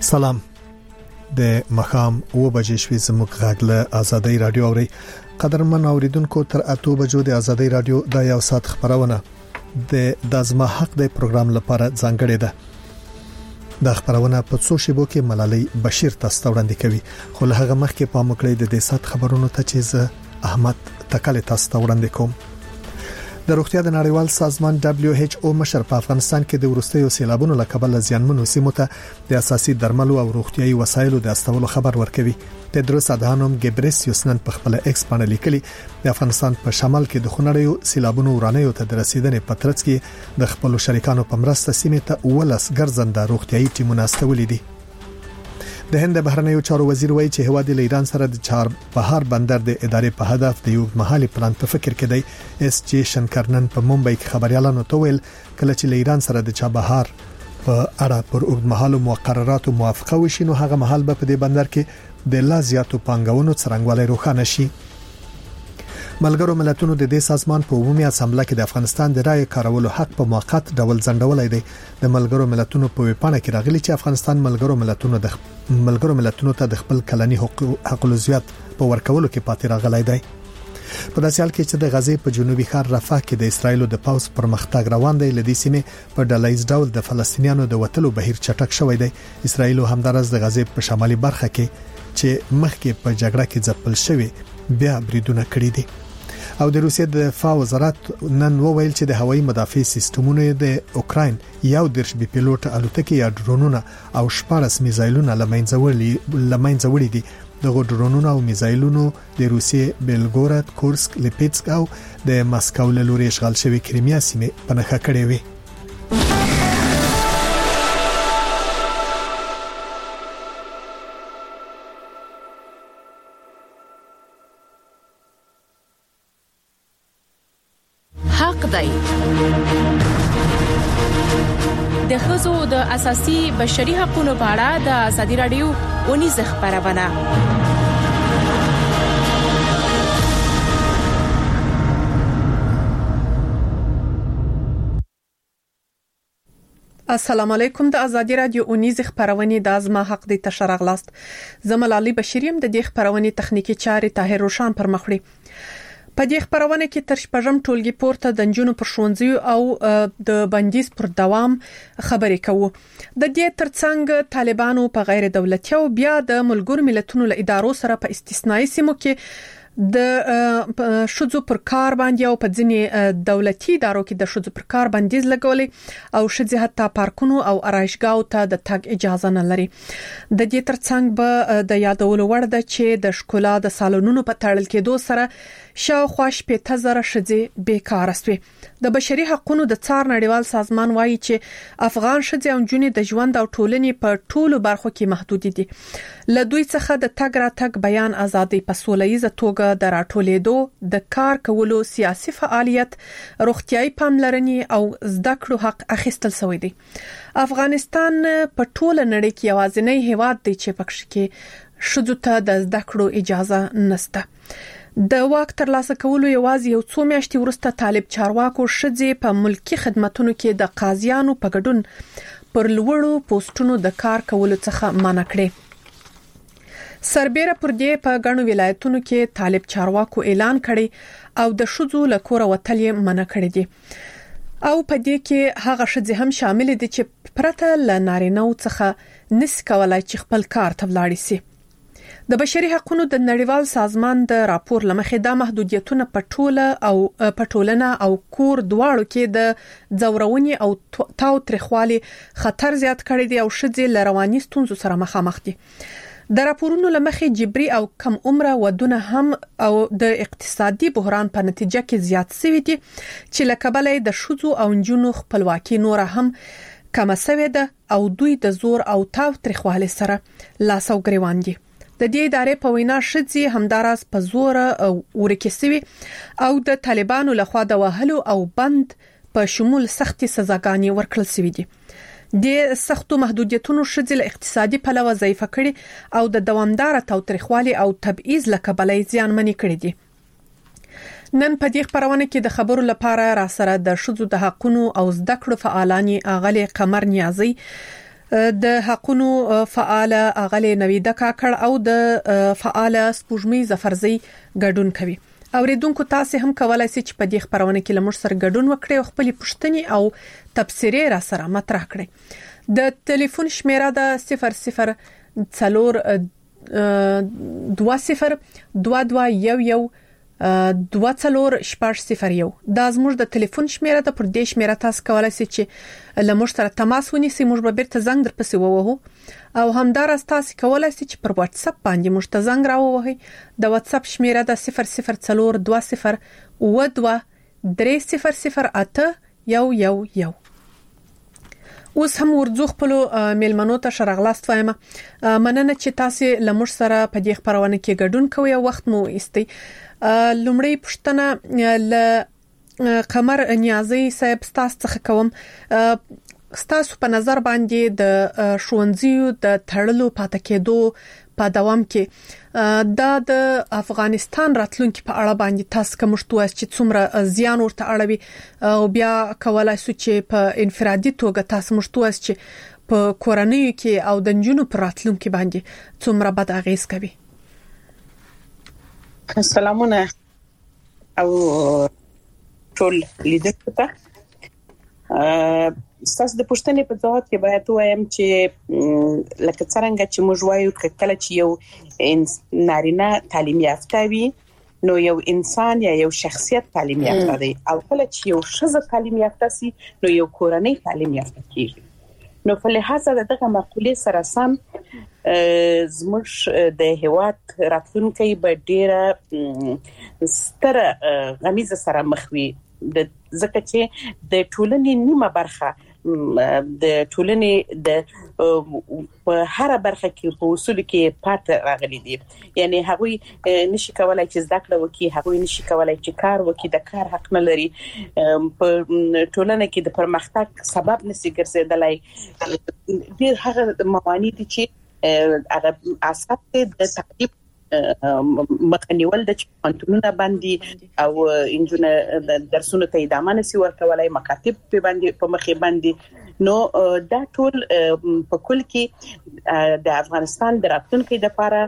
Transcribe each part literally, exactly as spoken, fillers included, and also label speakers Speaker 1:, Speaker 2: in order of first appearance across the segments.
Speaker 1: سلام. د مخام و بجې شوي زموږ غږ له آزادۍ رادیو اوري. قدرمن اوریدونکو تر اته بجو د آزادۍ رادیو د یو ساعت خبرونه د دازما حق د پروګرام لپاره ځانګړې ده. د خبرونه په څو شیبو کې ملالۍ بشیر تاسو وړاندې کوي، خو له هغه مخکې پام وکړئ د دې سات خبرونو ته چې زه احمد تکل تاسو وړاندې کوم. د روغتیا د نړیوال سازمان دبليو ایچ او مشر په افغانستان کې د ورستیو سیلابونو له کبله زیانمنو سیمو ته د اساسي درملو او روغتيایي وسایلو د استولو خبر ورکوي. تدروس ادهانوم ګبريسیوس نن په خپل ایکس باندې لیکلي د افغانستان په شمال کې د خونړیو سیلابونو ورانیو ته د رسیدنې په ترڅ کې د خپل شریکانو په مرسته سیمه ته ولس ګرځنده روغتيایي ټیمونه استولې دي. د هند بهرنیو چارو وزیر وایي چې هواد له ایران سره د چار بهار بندر د ادارې په هدف د یو محلي پلان په فکر کې دی. اس جی شنکرنن په ممبئی کې خبريالانو ته ویل کله چې له ایران سره د چار بهار په اړه پر اوږدمهالو مقرراتو موافقه وشي نو هغه مهال به په دې بندر کې د لا زیاتو پانګونو څرنګوالی روښانه شي. ملګرو ملتونو د دې سازمان په عمومي اسامبله کې د افغانستان د رای کارولو حق په موقت ډول ځنډولای دی. د ملګرو ملتونو په ویپانه کې راغلي چې افغانستان ملګرو ملتونو د ملګرو ملتونو ته د خپل کلنی حق العضویت په ورکولو کې پاتې راغلی دی. په داسې حال کې چې د غزې په جنوبي ښار رفح کې د اسرایلو د پاوز پرمختګ روان دی، لدې سیمه په ډلایز ډول د فلسطینیانو د وټلو بهیر چټک شوی دی. اسرایلو همدارس د غزې په شمالي برخه کې چې مخکې په جګړه کې ځپل شوی بیا بریدونه کړی دي. او د روسیې د دفاع وزارت نن وویل چې د هوایي مدافع سیستمونو د اوکراین یو درش بي پیلوټ الوتکې یا ډرونونه او شپږ میزایلونه لمنځوري لمنځوري دي. دغه ډرونونه او میزایلونو د روسیې بلګوراد، کورسک، لیپیتسک او د ماسکو له لوري اشغال شوی کریمیا سیمه په نښه کړې وي.
Speaker 2: د ښځو د اساسي بشري حقوقو په اړه د ازادي رادیو ونیزه خبرونه.
Speaker 3: السلام علیکم. د ازادي رادیو ونیزه خبرونه د ازما حق د تشرغلاست. زملالي بشریم د دې خبرونه تخنیکی چارې طاهر روشان پر مخړي. په دې خبرونه کې تر شپږم ټولګي پورته د جنونو پر ښوونځي او د بندیز پر دوام خبرې کوو. د دې ترڅنګ طالبانو په غیر دولتي او بیا د ملګرو ملتونو له ادارو سره په استثنایی سیمو کې د شذو پر کار باندې او په ځینې دولتي ادارو کې د شذو پر کار بندیز لګولې او شذې حتی پارکونو او آرایشګاو ته د تګ اجازه نه لري. د دې ترڅنګ به د یادولو وړ ده چې د شکولا د سالونونو په تړل کېدو سره شاوخوا شپږ زره شذې بیکاره شوې. د بشري حقوقو د څار نړیوال سازمان وایي چې افغان شذې او جنې د ژوند او ټولنې په ټولو برخو کې محدود دي. له دوی څخه د تګ راتګ بیان ازادي په سولهیزه توګه د راټولېدو، د کار کولو، سیاسي فعالیت، روغتيایي پاملرنې او زده کړو حق اخیستل شوی دی. افغانستان په ټوله نړۍ کې یوازینی هیواد دی چې پکښ کې شذو ته د زده کړو اجازه نشته. د واک ترلاسه کولو یوازې یو څو میاشتې وروسته طالب چارواکو شذې په ملکی خدماتو کې د قاضیانو په ګډون پر لوړو پوسټونو د کار کولو څخه منع کړې. سربېره پر دې په غنو ولایتونو کې طالب چارواکو اعلان کړي او د شذو له کور وتل یې منع کړی دي. او په دې کې هغه شذې هم شامل دي چې پرته له نارینه‌و څخه نس کولای چې خپل کار ته ولاړ شي. د بشري حقوقو د نړیوال سازمان د راپور لمخې دا محدودیتونه په ټوله او په ټولنه او کور دواړو کې د ځورونې او تاو ترخوالي خطر زیات کړی دی او شذې لرواني ستونزو سره مخامخ دي. د راپورونو لمخې جبري او کم عمره ودونه هم او د اقتصادي بحران په نتیجه کې زیات شوي دي چې لکبلې د شذو او جنونو خپلواکي نور هم کم شوې ده او دوی د زور او تاو ترخوالي سره لاس او ګریوان دي. د دې ادارې په وینا شذې همداراز په زور ورکه شوي او د طالبانو لخوا د وهلو او بند په شمول سختي سزاګانې ورکړل شوې دي. د سختو محدودیتونو شذې له اقتصادي پلوه ضعیفه کړي او د دوامدار تاوتریخوالي او تبعیض لکبلې ځانمنې کړي دي. نن په دې خبرونه کې د خبرو لپاره را سره د شذو د حقوقو او زده کړو فعالانی اغلی قمر نیازی د حقونو فعال اغلی نویده کاکړ او د فعال سپوږمۍ ظفرزی ګډون کوي. اوریدونکو تاسو هم کولای شئ چې په دې خبرونه کې لمر سره ګډون وکړئ او خپل پوښتنې او تبصرې را سره مطرح کړئ. د ټلیفون شمیره د صفر صفر څلور دوه صفر دوه دوه یو یو دوه څلور شپږ صفر یو. دا زموږ د ټلیفون شمیره ده. پر دې شمیره تاسو کولای شئ چې لمر سره تماس ونیسئ. موږ به بیرته زنګ در پسې ووهو او همدارس تاسو کولای شئ چې پر واتس اپ باندې موږ ته زنګ راووهئ. د واتس اپ شمیره ده صفر صفر څلور دوه صفر و دوه درې صفر صفر اته یو یو یو. اوس هم ورځو خپل میلمنو ته شرغلاست وایم. مننه چې تاسو لمر سره په دې خبرونه کې ګډون کوئ او وخت مو ایستئ. لومړی پښتنه ل قمر نیازی صاحب تاسو څخه کوم. تاسو په نظر باندې د شونځیو د تړلو پاتې کېدو په دوام کې دا د افغانستان راتلونکي په اړه باندې تاسو کوم شتوس چې څومره زیان ورته اړوي او بیا کولای شو چې په انفرادي توګه تاسو مشتوس چې په کورنۍ کې او د جنونو پر راتلونکي باندې څومره بد اغیز کوي.
Speaker 4: سلامونه او ټول لیدونکو ته. تاسو د پښتنې په ځواب کې باید وایم چې لکه څنګه چې موږ وایو کله چې یو نارینه تعلیم یافته وي نو یو انسان یا یو شخصیت تعلیم یافته دی او کله چې یو ښځه تعلیم یافته سي نو یو کورنۍ تعلیم یافته کیږي. نو په لحاظ د دغه مقولې سره سم زموږ د هیواد راتلونکي به ډیره ستره غمیزه سره مخ وي د ځکه چې د ټولنې نیمه برخه د ټولنې د په هر برخه کې په اصول کې پات راغلي دي. یعنی هغوی نشي کولای چې زده کړه وکړي، هغوی نشي کولای چې کار وکړي، د کار حق نه لري، په ټولنه کې د پرمختګ سبب نشي ګرځیدلای. ډیر هغه موانع دي چې هغه اساس د تعلیم مخنیول د چانټونو باندې او انجنیر درسونو ته ادامه نشي ورکولای، مکاتب په باندې په مخې باندې. نو دا ټول په کل کې د افغانستان د راتلونکي لپاره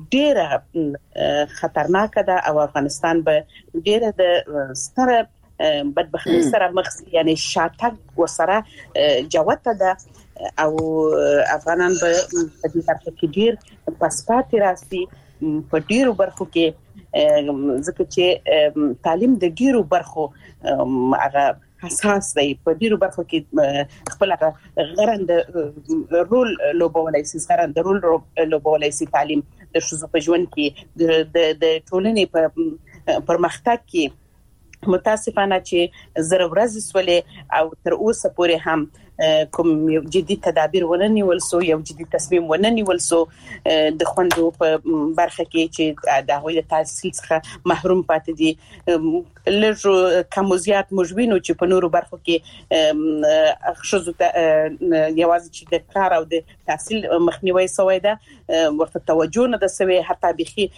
Speaker 4: ډیره خطرناک ده او افغانستان به ډیره د ستره بدبختی سره مخ یعنی شاتګ وسره جوته ده او افغانان به په دې برخه کې ډیر پاسپات راسي په ډیرو برخو کې ځکه چې تعلیم د ډیرو برخو هغه حساس دی. په ډیرو برخو کې خپل غرند رول لوبولای شي غرند رول لوبولای شي تعلیم د شوزو په ژوند کې د د ټولنې په پرمختګ کې متاسفانه چې زر ورځې سولې او تر اوسه پورې هم کوم یو جدي تدابیر ونني ولسو یو جدي تصمیم ونني ولسو د خوندو په برخه کې چې د هغوی د تحصیل څخه محروم پاتې دي. لږ کم زیات مجبینو چې په نورو برخو کې خصوصا یوازې چې د کار او د تحصیل مخنیوي سوی ده ورته توجه نه ده سوی، حتی بيخي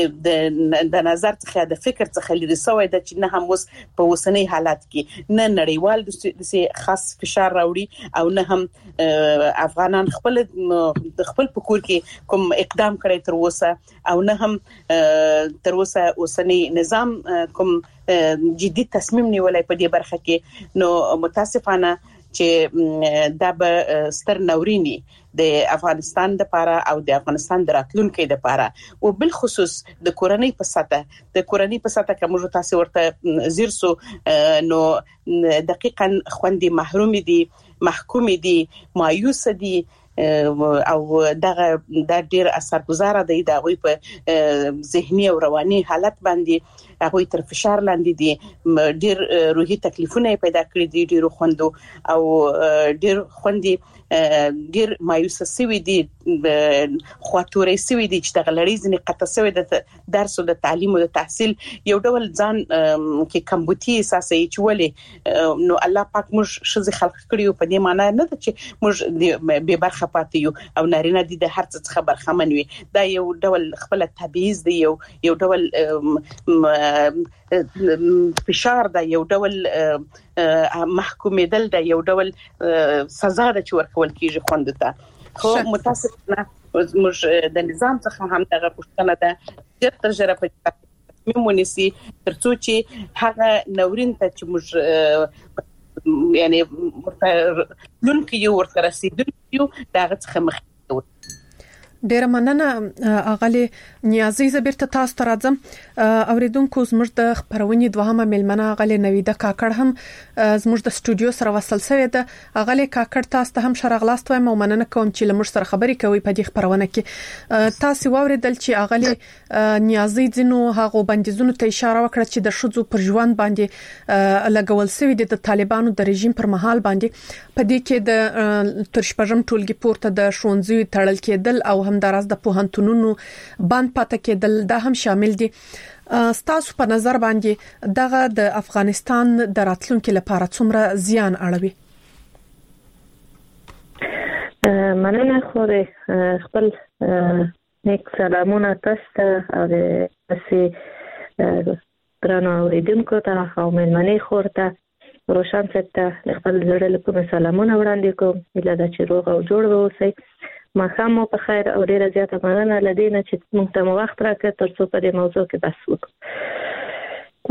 Speaker 4: د نظر څخه د فکر څخه لري سوی ده چې نه هم اوس په وسنۍ حالات کې نه نړیوال د خاص فشار راوړي او نه هم افغانان خپل د خپل پکور کې کوم اقدام کړی تر اوسه او نه هم تر اوسه اوسنی نظام کوم جدي تصمیم نیولای په دې برخه کې. نو متاسفانه چې دا به ستر نورینی د افغانستان لپاره او د افغانستان د راتلونکي لپاره او بل خصوص د کورنۍ په ساته د کورنۍ په ساته کوم تاسو ورته زیرسو نو دقیقاً خوندې محروم دي، محکوم دي، مایوس دي او دغه د ډیر اثرګذار دی د غوي په ذهني او رواني حالت باندې هغه تر فشار لاندې دي، ډیر روحي تکلیفونه پیدا کړی دي، ډیر خوندو او ډیر خوندې ډیر مایوس سوي دي، خاطرې سوي دي چې د غلړې ځنې قطع سوي د درس او د تعلیم او د تحصیل یو ډول ځان کې کمبوتي احساسي چې ولې نو الله پاک موږ شزي خلق کړیو په دې معنی نه ده چې موږ به برخه پاتې یو او نارینه دي د هر څه څخه برخمن وي. دا یو ډول خپل تبعیض دی، یو یو ډول فشار دا یو ډول محکومېدل د یو ډول سزا د چور کول کیږي خوند ته. خو متاسفانه موږ د نظام څخه هم دغه پوښتنه ده چې تر ژره په مونږی ترڅو چې هغه نورین ته چې موږ یعنی لون کې یو ورته رسیدو دغه څخه مخ
Speaker 3: ډیر مننه اغلی نیازي زبرته تاسو ته راځم. اوریدونکو زموږ د خبرونې دوهمه ملمنه اغلی نویده کاکړ هم زموږ د استودیو سره وصل شوی ده. اغلی کاکړ تاسو ته هم شرغلاست وایم او مننه کوم چې لمر سره خبرې کوي په دې خبرونه کې. تاسو واوریدل چې اغلی نیازي دینو هغه بندیزونو ته اشاره وکړه چې د شذو پر ژوند باندې لګول شوی د طالبانو د رژیم پر مهال باندې په دې کې د ترشپژم ټولګي پورته د شونځي تړل کېدل او هم دراز د پوهنتونونو باندې پاتې کېدل دا هم شامل دي. ستاسو په نظر باندې دغه د افغانستان د راتلونکو لپاره څومره زیان اړوي؟
Speaker 5: مننه خوره خپل نیک سلامونه تاسو ته او تاسو درنو اوریدونکو ته او مېلمنې خورته روشن ته خپل زړه له کومه سلامونه وړاندې کوم. اله دا چې روغ او جوړ اوسئ. ما خامو په خیر او ډیره زیاته مننه لدینه چې موږ ته وخت راکړ ترڅو په دې موضوع کې بحث وکړو.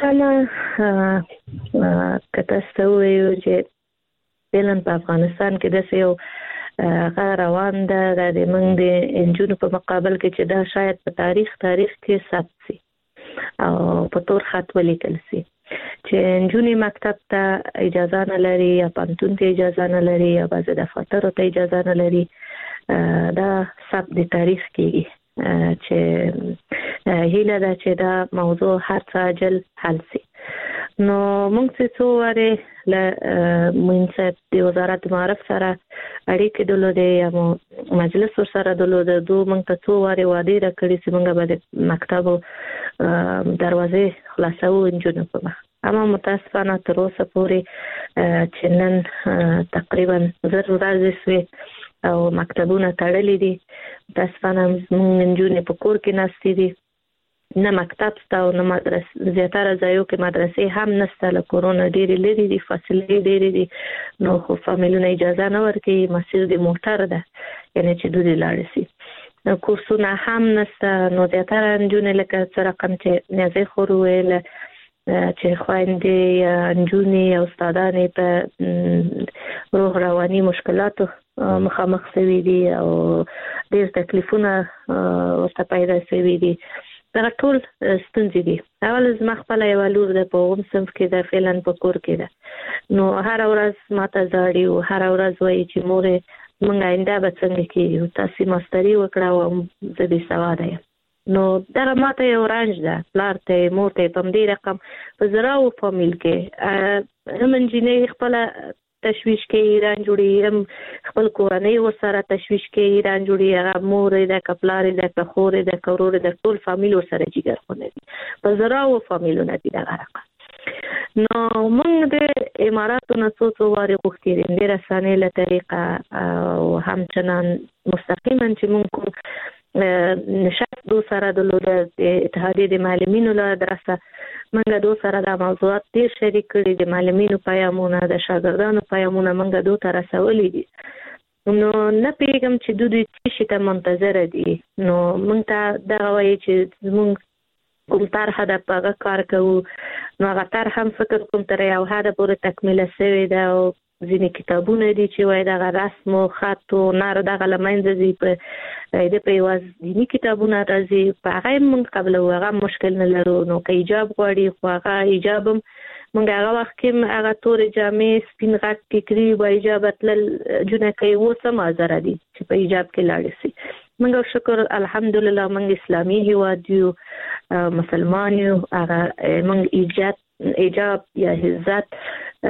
Speaker 5: متاسفانه کته سویو چې بلن په افغانستان کې د یو غیر روان ده د موږ د انجونو په مقابل کې چې دا شاید په تاریخ تاریخ کې ثبت شي او په تور خط ولیکل شي چې انجونی مکتب ته اجازه نه لري یا پانتون ته اجازه نه لري یا بعض دفاتر ته اجازه نه لري. دا ثبت د تاریخ کې چې هیله ده چې دا موضوع هر څه عاجل حل شي. نو موږ څه څو واره له منصب د وزارت معرف سره اړیکې درلودې یا مجلس سره درلوده. دوه موږ ته څو واره وعده راکړې چې موږ به د مکتب دروازې خلاصو انجونو په مخ. اما متاسفانه تر اوسه پورې چې نن تقریبا زر ورځې شوې او مکتبونه تړلې دي. متاسفانه موږ انجونې په کور کې ناستې دي، نه مکتب شته او نه مدرسې. زیاتره ځایو کې مدرسې هم نشته، له کورونه ډېرې لرې دي، فاصلې ډېرې دي. نو خو فامیلونه اجازه نه ورکوي، مسیر د موټر ده یعنې چې دوی لاړ شي. کورسونه هم نشته. نو زیاتره نجونې لکه څه رقم چې نیازي خور وویل چې خویندې یا نجونې او استادانې په روح رواني مشکلاتو مخامخ شوي دي او ډېر تکلیفونه ورته پیدا شوي دي. دا ټول ستونزې دي. اول زما خپله یوه لور ده په اووم صنف کې ده، فعلا په کور کې ده. نو هره ورځ ماته زاړي او هره ورځ وایي چې مورې موږ آینده به څنګه کېږو، تاسې ماستري وکړه او زه بې سواده یم. نو دغه ماته یو رنج ده، پلار ته یې مور ته یې په همدې رقم په زراو فامیل کې هم انجینۍ خپله تشویش کوي، ایران جوړي، هم خپل کورنۍ ورسره تشویش کوي، ایران جوړي. هغه مور یې ده که پلار یې ده که خور یې ده که ورور یې ده، ټول فامیل ورسره جګرخونه دي، په زراو فامیلونه دي دغه رقم. نو موږ د اماراتو نه څو څو وارې غوښتي دي د رسنۍ له طریقه او همچنان مستقیما چې موږ کوم نشست دو سره درلوده د اتحادیې د معلمینو له ادرسه موږ دو سره دا موضوعات ډېر شریک کړي. د معلمینو پیامونه، د شاګردانو پیامونه موږ دو ته رسولي دي. نو نه پوهېږم چې دوی څه شي ته منتظره دي. نو موږ ته دغه وایي چې زموږ کوم طرحه ده په هغه کار کوو. نو هغه طرحه هم فکر کوم تر یو حده پورې تکمیله شوې ده او ځینې کتابونه دي چې وایي دغه رسم و خط و نر دغه له منځه ځي، په د په یوازې دیني کتابونه راځي، په هغه یې موږ قبلوو، هغه مشکل نه لرو. نو که ایجاب غواړي خو هغه ایجاب هم موږ هغه وخت کې هغه تورې جامې سپین غټ ټیکري با ایجاب تلل جنکۍ اوس هم حاضره دي چې په ایجاب کې لاړې شي. موږ شکر الحمدلله موږ اسلامي هیواد یو، مسلمان یو. هغه موږ ایجاد ایجاب یا عزت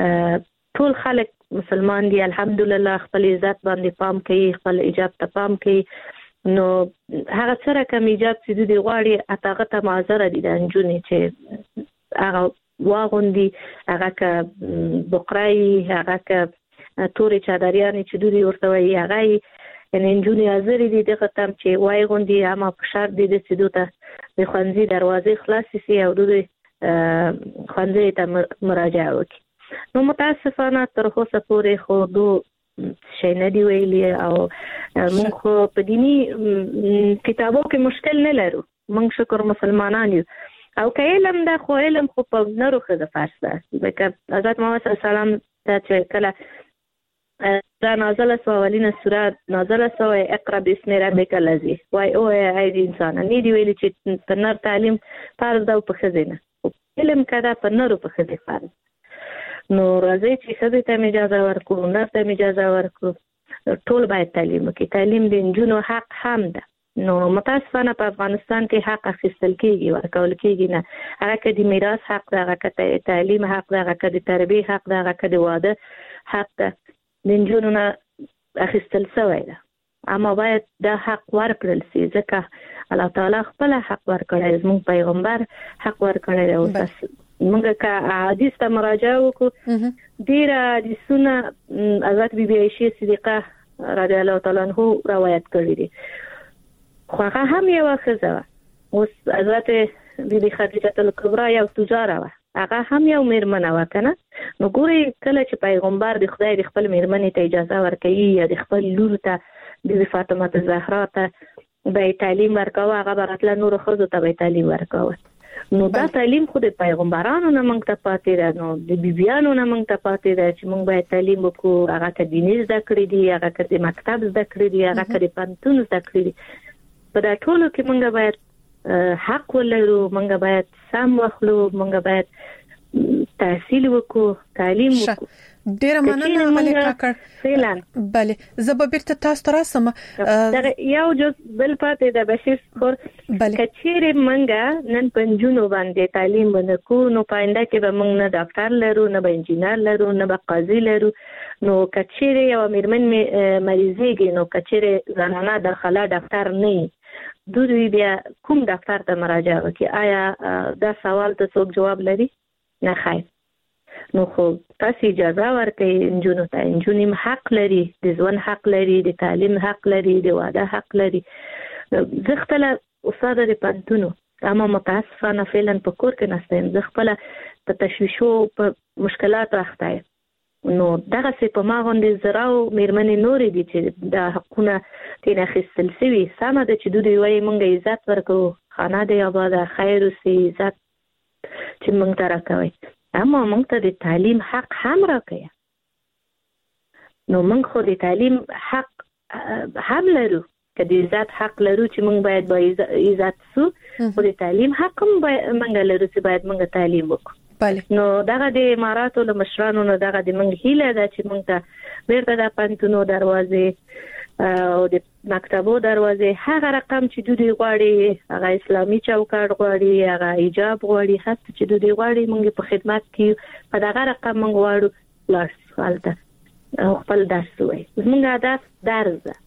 Speaker 5: ټول خلک مسلمان دي الحمدلله، خپل عزت باندې پام کوي، خپل ایجاب ته پام کوي. نو هغه څه رقم ایجاب چې دوی غواړي هغه ته معذره دي د نجونې چې هغه واغوندي، هغه که بقرای، هغه که تورې چادریانې چې دوی ورته وایي هغه یعنې نجونې حاضرې دي دغه ته چې واغوندي. اما په شرط دی د چې دوی ته د ښوونځي دروازې خلاصې شي او دوی ښوونځي ته مراجعه وکړي. نو متاسفانه تر اوسه پورې خو دوه شي نه دی ویلي او موږ خو په دینی کتابو کې مشکل نه لرو، موږ شکر مسلمانان یو او که علم دا خو علم خو په نورو خزه فرض ده. ځکه حضرت محمد صلی الله علیه وسلم ته چې کله دا نازله سو اولینه سوره نازله سو اقرا بسم ربک الذی وای او ای انسان نه دی ویلي چې په نر تعلیم فرض ده په خزینه علم کدا په نورو په خزه فرض. نو راځي چې خزه ته اجازه ورکړو، نر ته اجازه ورکړو، ټول باید تعلیم وکړي. تعلیم د نجونو حق هم ده. نو متاسفانه په افغانستان کې حق اخیستل کیږي، ورکول کیږي نه. هغه کې د میراث حق ده، هغه کې د تعلیم حق ده، هغه کې د تربیه حق ده، هغه کې د واده حق ده، د نجونو نه اخیستل شوی ده. اما باید دا حق ورکړل شي ځکه الله تعالی خپل حق ورکړی، زموږ پیغمبر حق ورکړی او تاسو موږ که حدیث ته مراجعه وکړو ډیر حدیثونه حضرت بیبي عائشه صدیقه رضی الله تعالی عنها روایت کړی دي. خو هغه هم یو ښځه وه. اوس حضرت بیبي خدیجه الکبرا یو تجاره وه، هغه هم یو میرمنه وه که نه. نو ګورئ کله چې پیغمبر د خدای د خپل میرمنې ته اجازه ورکوي یا د خپل لور ته بیبي فاطمه زهرا ته به تعلیم ورکوه، هغه به راتله نورو ښځو ته به تعلیم ورکوه. نو دا تعلیم خو د پیغمبرانو نه موږ ته پاتې ده، نو د بیبیانو نه موږ ته پاتې ده چې موږ باید تعلیم وکړو. هغه که دیني زده کړې دي، هغه که د مکتب زده کړې دي، هغه که د پوهنتون زده کړې دي. په دا ټولو کې موږ باید حق ولرو، موږ باید سم واخلو، موږ باید تحصیل وکړو، تعلیم وکړو.
Speaker 3: ډیره مننه ملک کاکړ.
Speaker 5: فعلا
Speaker 3: بله زه به بیرته تاسو ته راسم.
Speaker 5: یو جز بل پاتې د بشیر خور کچېره منګه نن پنځونو باندې تعلیم ونکو نو پاینده کې به موږ نه ډاکټر لرو، نه به انجینر لرو، نه به قاضي لرو. نو کچېره یو میرمن مریضیږي، نو کچېره زنانه داخله ډاکټر نه دوی بیا کوم ډاکټر ته مراجعه وکړي؟ آیا دا سوال ته څوک جواب لري؟ نه خیر. نو خو تاسو اجازه ورکړئ انجونو ته، انجونیم حق لري، د ژوند حق لري، د تعلیم حق لري، د واده حق لري. زه خپل استاد د پنتونو اما متاسفانه فعلا په کور کې نستم، زه خپل په تشویشو په مشکلات راخته. نو دغه څه په ما غونډې زراو میرمنې نورې دي چې د حقونه تین اخیستل شوي. سمه ده چې دوی وایي موږ عزت ورکوو، خانه دی آباده، خیر اوسئ، عزت چې موږ ته راکوئ، اما موږ ته د تعلیم حق هم راکوي. نو موږ خو د تعلیم حق هم لرو، که د عزت حق لرو چې موږ باید با عزت سو، خو د تعلیم حق هم موږ لرو چې باید موږ تعلیم وکړو. نو دغه د اماراتو له مشرانو نه دغه د موږ هیله ده چې موږ ته بیرته د پوهنتونو دروازې او د مکتبو دروازې هغه رقم چې دوی غواړي، هغه اسلامي چوکاټ غواړي، هغه حجاب غواړي، هڅه چې دوی غواړي موږ په خدمت کې په دغه رقم موږ غواړو لاس حالته خپل درس وایي. زموږ هدف درس ده.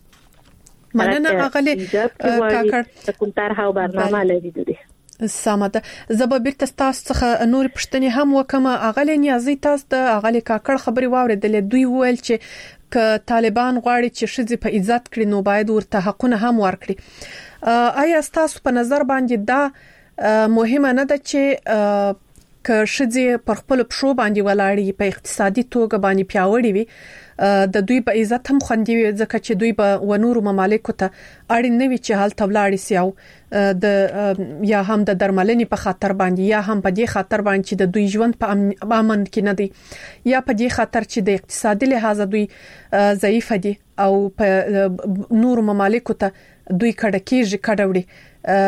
Speaker 3: مننه اغلی
Speaker 5: کاکړ. کوم طرح او برنامه لري دوی؟
Speaker 3: سمه ده. زه به بیرته تاسو څخه نور پښتنې هم وکم. اغلی نیازي تاسو د اغلی کاکړ خبري واوریدلې. دوی ویل چې ک طالبان غواړي چې شذ په عزت کړي نو باید ورته حقونه هم ورکړي. آیا تاسو په نظر باندې دا مهمه نه ده چې ک شذ پر خپل پښو باندې ولاړی په اقتصادي توګه باندې پیاوړي وي، د دوی په عزت هم خوندي وي، ځکه چې دوی په ونورو ممالکو ته اړین نه وي چې حال تولاړي سي او د یا هم د درملنې په خاطر باندې یا هم په دې خاطر باندې چې د دوی ژوند په امن کې نه دی، یا په دې خاطر چې د اقتصادي لحاظ دوی ضعیف دي او په نورو ممالکو ته دوی کډه کېږي کډوړي.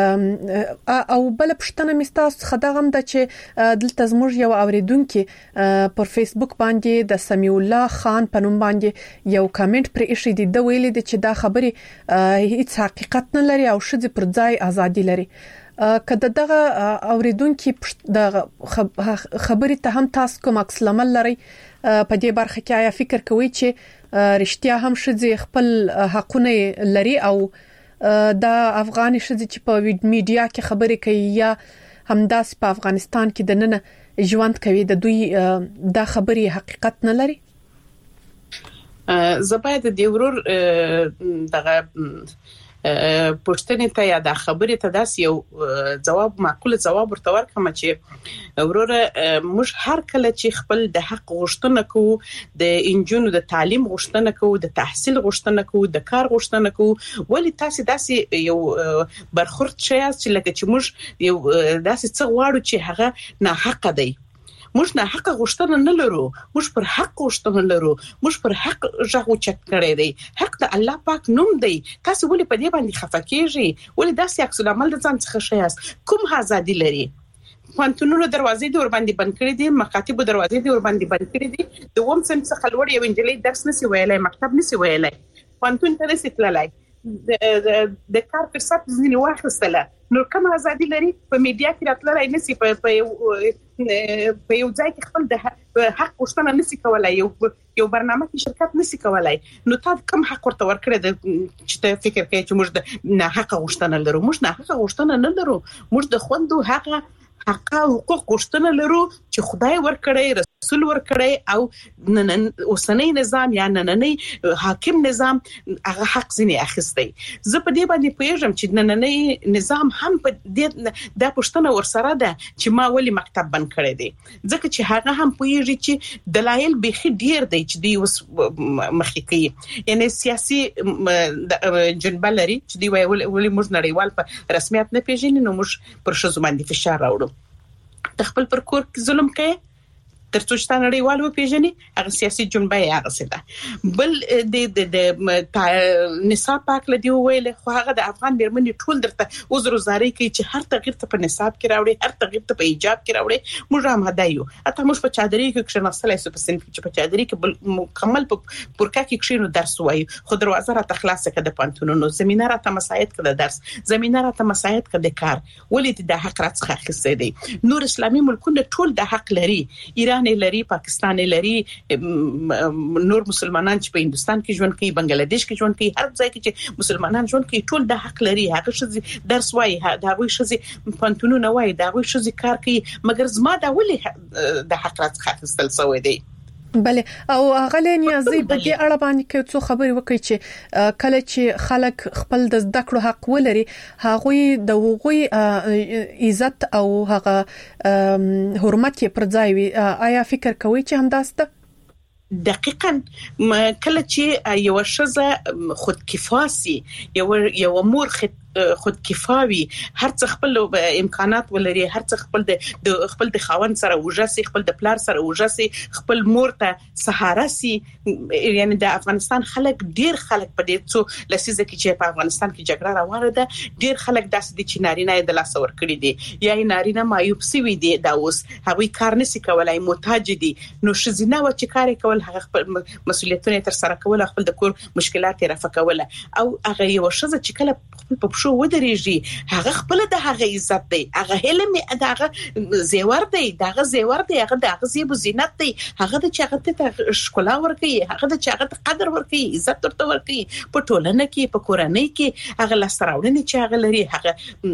Speaker 3: او بل پښتنه مستاس خدغم د چې دلته زموږ یو اوریدونکو پر فیسبوک باندې د سمیع الله خان په نوم باندې یو کمنټ پر ایښی دی. د ویلي د چې دا خبري هیڅ حقیقت نه لري او شذ پر ځای ازادي لري. کله دغه اوریدونکو د خبري ته هم تاسو کوم عکس العمل لري په دې برخه کې؟ آیا فکر کوئ چې رښتیا هم شذ خپل حقونه لري او دا افغاني شذ چې په میډیا کې خبرې کوي یا همداس په افغانستان کې د نن ژوند کوي د دوی دا خبري حقیقت نه لري؟
Speaker 4: زه باید د ورور دغه پوښتنې ته یا د خبرې ته داس یو جواب معقول جواب ورته ورکړم چې وروره موږ هر کله چې خپل د حق غوښتنه کوو د انجونو د تعلیم غوښتنه کوو د تحصیل غوښتنه کوو د کار غوښتنه کوو ولی تاسو داسې یو برخورد شي چې لکه چې موږ یو داسې څه غواړو چې هغه نه حق دی موږ نه حق غوښتنه نه لرو موږ پر حق غوښتنه لرو موږ پر حق ژغو چک کړی دی حق د الله پاک نوم دی تاسو ولې په دې باندې خفه کیږئ ولې داسې عکس العمل د ځان څخه شیاست کوم ازادي لري پانتونونو دروازې دی ور باندې بند کړې دي مکاتب دروازې دی ور باندې بند کړې دي د ووم سم څخه لوړ یو انجلۍ درس نسی ویلای مکتب نسی ویلای پانتون ته نسی تللای د د کار فرصت ځینې واخیستله نو کوم ازادي لري په میډیا کې راتلای نسی په په یو ځای کې خپل د حق غوښتنه نسی کولای یو یو برنامه کې شرکت نسی کولای نو تاسو کوم حق ورته ورکړی د چې ته فکر کوي چې موږ د نه حق غوښتنه لرو موږ نه حق غوښتنه نه لرو موږ د خوندو حق حق او حقوق غوښتنه لرو چې خدای ورکړی رسول ورکړی او نن اوسنۍ نظام یا نننۍ حاکم نظام هغه حق ځنی اخیستی زه په دې باندې پوهیږم چې نننۍ نظام هم په دې د پښتنه ورسره ده چې ما ولې مکتب بند کړی دی ځکه چې هغه هم پوهیږي چې دلایل به ډیر دی چې دی اوس مخکې کوي یعنی سیاسي جنبه لري چې دی ولې موږ نړیوال په رسمیت نه پیژنې نو موږ پر شذ باندې فشار راوړو تخپل پر کور ظلم کوي ترڅو چې نړیوال و پیژنې هغه سیاسي جنبه یې هغه څه بل د د نصاب پاک لدی ویل خو هغه د افغان بیرمنې ټول درته عذر زاري کوي چې هر تغییر ته په نصاب کې راوړي هر تغییر ته په ایجاب کې راوړي موږ هم هدايو اته موږ په چادرې کې کښناستلای سو په سن کې په چادرې کې مکمل په پورکا کې کښینو درس وایو خو دروازه را تخلاص کړه د پانتونونو زمينه را ته مساعد کړه درس زمينه را ته مساعد کړه د کار ولې د حق راڅخه خسته دي نور اسلامي ملکونه ټول د حق لري ایران لري پاکستان لري نور مسلمانان چې په هندستان کې ژوند کوي بنگلاديش کې ژوند کوي هر ځای کې چې مسلمانان ژوند کوي ټول د حق لري هغه شې درس وایي دا وایي شې پانتونونه وایي دا وایي شې کار کوي مګر زما دا ولې د حق راڅخه خستل سوی دی
Speaker 3: بله او غلې نیازي په دې اړه باندې کې څو خبرې وکړي چې کله چې خلک خپل د زده کړو حق ولري هغه د هغوی عزت او هغه حرمت پر ځای وي آیا فکر کوي چې همداسته
Speaker 4: دقیقاً کله چې یو شزه خودکفاسي یو یو مور خود کفاوي هر څه خپل امکانات ولري هر څه خپل د خپل د خاوند سره وژسي خپل د پلار سره وژسي خپل مور ته سهارا سي یعنی د افغانستان خلک ډیر خلک په دې څو لسیزه کې چې په افغانستان کې جګړه روانه ده ډیر خلک داسې دي چې نارینه د لاس ور کړی دي یا نارینه مایوب سوي دي دا اوس هغوی کار نشي کولای محتاج دي نو شزینه و چې کار کول هغه خپل مسولیتونه تر سره کول خپل د کور مشکلات رفع کول او هغه یو شزه چې کله په شو ودرېږي هغه خپل د هغه عزت دی هغه علم هغه زیور دی هغه زیور دی هغه د هغه زیب زینت دی هغه د چاغه ته ښکلا ورکي هغه د چاغه ته قدر ورکي عزت ورته ورکي په ټولنه کې په کورنۍ کې هغه لاسراوړنې چې هغه لري هغه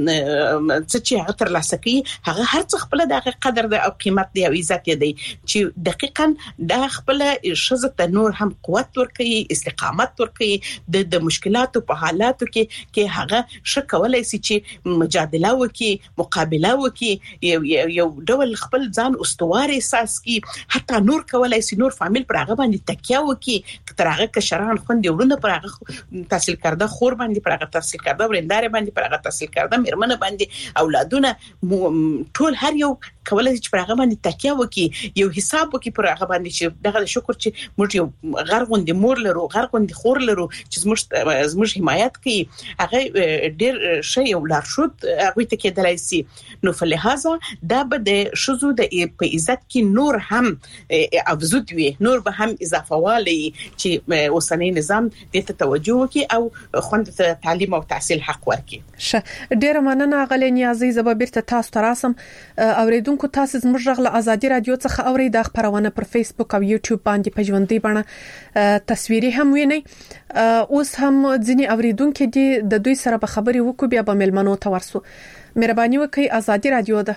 Speaker 4: څه چې هغه تر لاسه کوي هغه هر څه خپل د هغه قدر دی او قیمت دی او عزت دی چې دقیقاً د خپل شزه ته نور هم قوت ورکي استقامت ورکي د مشکلاتو په حالاتو کې کې هغه شکولای سي چې مجادله وکي مقابله وکي یو ډول خپل ځان استوار احساس کی حتی نور کولای سي نور فامیل پر هغه باندې تکیه وکي تر هغه کشران خوندې ورونه پر هغه تحصیل کرده خور باندې پر هغه تحصیل کرده ورندار باندې پر هغه تحصیل کرده میرمنه باندې اولادونه ټول هر یو کولای سي پر هغه باندې تکیه وکي یو حساب وکي پر هغه باندې چې دغه شکر چې موږ یو غرغوند مور لرو غرغوند خور لرو چې موږ زموږ حمایت کوي هغه ډیر شی یو لارښود هغه ته کېدلای شي نو فلهذا دا به د شذو د په عزت کې نور هم افزود وي نور به هم اضافه والی چې اوسنۍ نظام د توجه وکي او خوند تعلیم او تحصیل حق ورکي
Speaker 3: شه ډیر مننه غلې نیازي زبرته تاسو تراسم اوریدونکو تاسو زموږ غله ازادي رادیو څخه اوري د خبرونه پر فیسبوک او یوټیوب باندې په ژوندۍ بڼه تصویري هم ویني اوس هم ځینی اوریدونکو دي د دوی سره په خبري وکړو بیا به ملمنو ته ورسو مهرباني وکړئ ازادي رادیو ده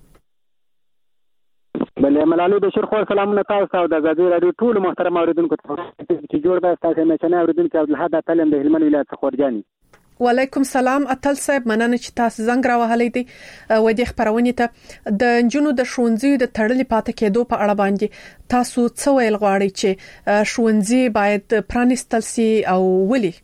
Speaker 6: بلې ملالي بشیر خو سلامونه تاسو او د ازادي رادیو ټول محترم اوریدونکو ته چې جوړ به تاسو نه چنه اوریدونکو عبدالحد تعلم د هلمند ولایت خورجاني
Speaker 3: وعلیکم سلام اتل صاحب، مننه چې تاسو زنګ راوهلې دي و دې خبرونه ته د جنونو د شونځي د تړلې پاتې کېدو په اړه باندې تاسو څه ویل غواړئ چې شونځي باید پرانیستل سي او ولي؟